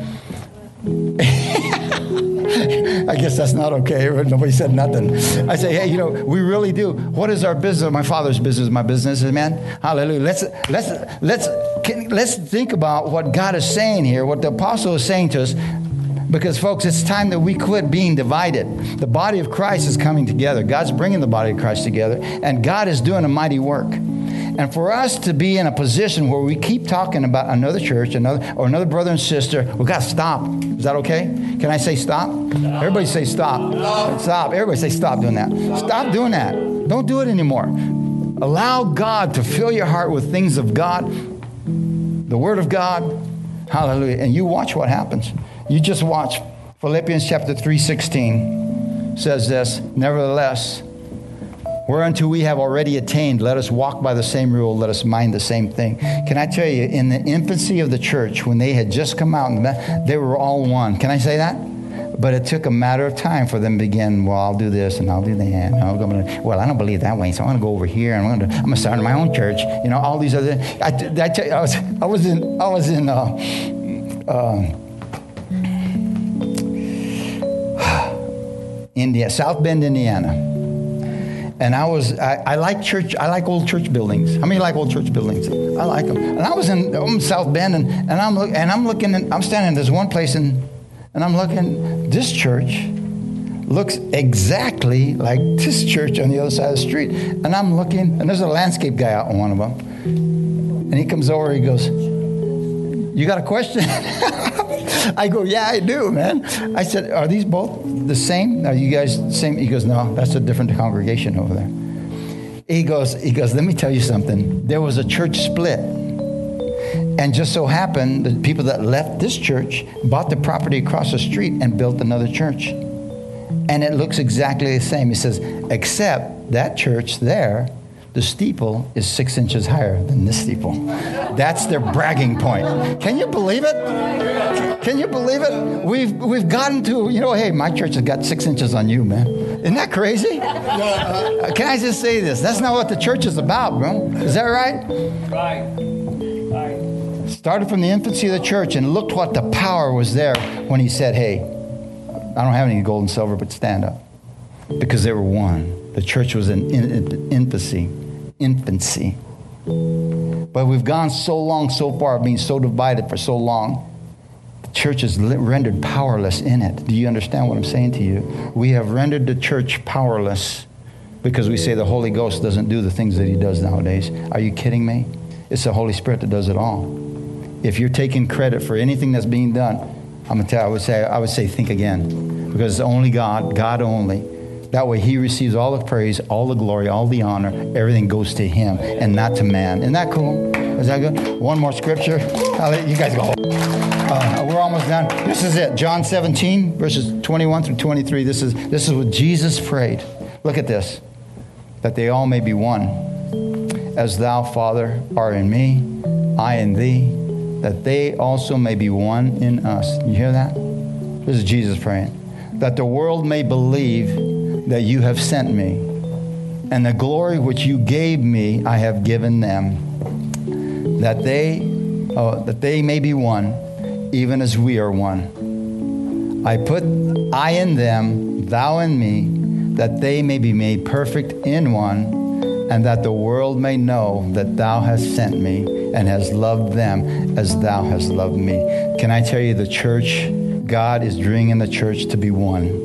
I guess that's not okay. Nobody said nothing. I say, hey, you know, we really do. What is our business? My Father's business, my business, amen. Hallelujah. Let's let's let's can, let's think about what God is saying here, what the apostle is saying to us, because folks, it's time that we quit being divided. The body of Christ is coming together. God's bringing the body of Christ together, and God is doing a mighty work. And for us to be in a position where we keep talking about another church, another or another brother and sister, we've got to stop. Is that okay? Can I say stop? Stop. Everybody say stop. Stop. Stop. Everybody say stop doing that. Stop. Stop doing that. Don't do it anymore. Allow God to fill your heart with things of God, the Word of God. Hallelujah. And you watch what happens. You just watch. Philippians chapter three sixteen says this, nevertheless, whereunto we have already attained, let us walk by the same rule, let us mind the same thing. Can I tell you, in the infancy of the church, when they had just come out, they were all one. Can I say that? But it took a matter of time for them to begin, well, I'll do this and I'll do that. And I'll go, well, I don't believe that way, so I'm going to go over here and I'm going to, I'm going to start my own church. You know, all these other, I, I, tell you, I, was, I was in, I was in, uh, uh, India, South Bend, Indiana. And I was, I, I like church, I like old church buildings. How many like old church buildings? I like them. And I was in um, South Bend, and, and I'm look, and I'm looking, and I'm standing, there's one place, in, and I'm looking, this church looks exactly like this church on the other side of the street. And I'm looking, and there's a landscape guy out on one of them. And he comes over, he goes, you got a question? I go, yeah, I do, man. I said, are these both the same? Are you guys the same? He goes, no, that's a different congregation over there. He goes, he goes, let me tell you something. There was a church split. And just so happened, the people that left this church bought the property across the street and built another church. And it looks exactly the same. He says, except that church there, the steeple is six inches higher than this steeple. That's their bragging point. Can you believe it? Can you believe it? We've we've gotten to, you know, hey, my church has got six inches on you, man. Isn't that crazy? Uh, can I just say this? That's not what the church is about, bro. Is that right? Right. Right. Started from the infancy of the church and looked what the power was there when he said, hey, I don't have any gold and silver, but stand up. Because they were one. The church was in infancy. Infancy. But we've gone so long, so far, being so divided for so long. The church is rendered powerless in it. Do you understand what I'm saying to you? We have rendered the church powerless because we say the Holy Ghost doesn't do the things that he does nowadays. Are you kidding me? It's the Holy Spirit that does it all. If you're taking credit for anything that's being done, I'm gonna tell you, I would say, I would say, think again, because it's only God, God only. That way he receives all the praise, all the glory, all the honor. Everything goes to him and not to man. Isn't that cool? Is that good? One more scripture. I'll let you guys go. Uh, we're almost done. This is it. John seventeen, verses twenty-one through twenty-three. This is, this is what Jesus prayed. Look at this. That they all may be one. As thou, Father, art in me, I in thee, that they also may be one in us. You hear that? This is Jesus praying. That the world may believe that you have sent me, and the glory which you gave me I have given them, that they, uh, that they may be one, even as we are one. I put I in them, thou in me, that they may be made perfect in one, and that the world may know that thou hast sent me and hast loved them as thou hast loved me. Can I tell you, the church, God is bringing the church to be one.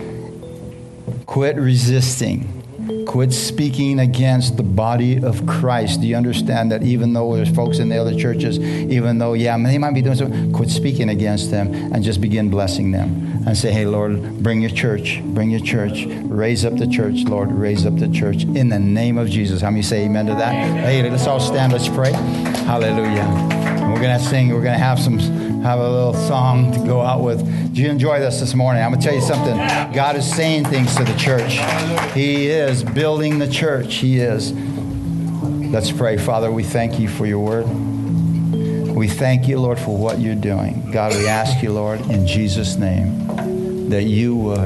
Quit resisting. Quit speaking against the body of Christ. Do you understand that even though there's folks in the other churches, even though, yeah, they might be doing something, quit speaking against them and just begin blessing them. And say, hey, Lord, bring your church. Bring your church. Raise up the church, Lord. Raise up the church in the name of Jesus. How many say amen to that? Hey, let's all stand. Let's pray. Hallelujah. And we're going to sing. We're going to have some, have a little song to go out with. Did you enjoy this this morning? I'm going to tell you something. God is saying things to the church. He is building the church. He is. Let's pray. Father, we thank you for your word. We thank you, Lord, for what you're doing. God, we ask you, Lord, in Jesus' name, that you would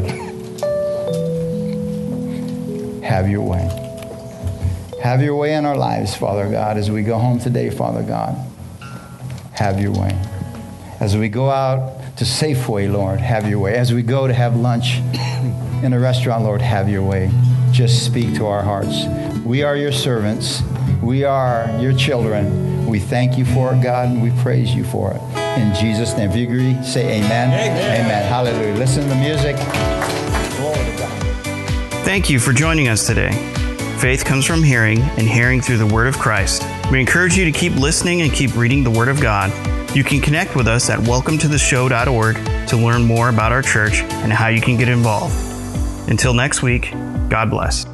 have your way. Have your way in our lives, Father God, as we go home today, Father God. Have your way. As we go out to Safeway, Lord, have your way. As we go to have lunch in a restaurant, Lord, have your way. Just speak to our hearts. We are your servants. We are your children. We thank you for it, God, and we praise you for it. In Jesus' name. If you agree, say amen. Amen. Amen. Hallelujah. Listen to the music. Glory to God. Thank you for joining us today. Faith comes from hearing, and hearing through the Word of Christ. We encourage you to keep listening and keep reading the Word of God. You can connect with us at welcome to the show dot org to learn more about our church and how you can get involved. Until next week, God bless.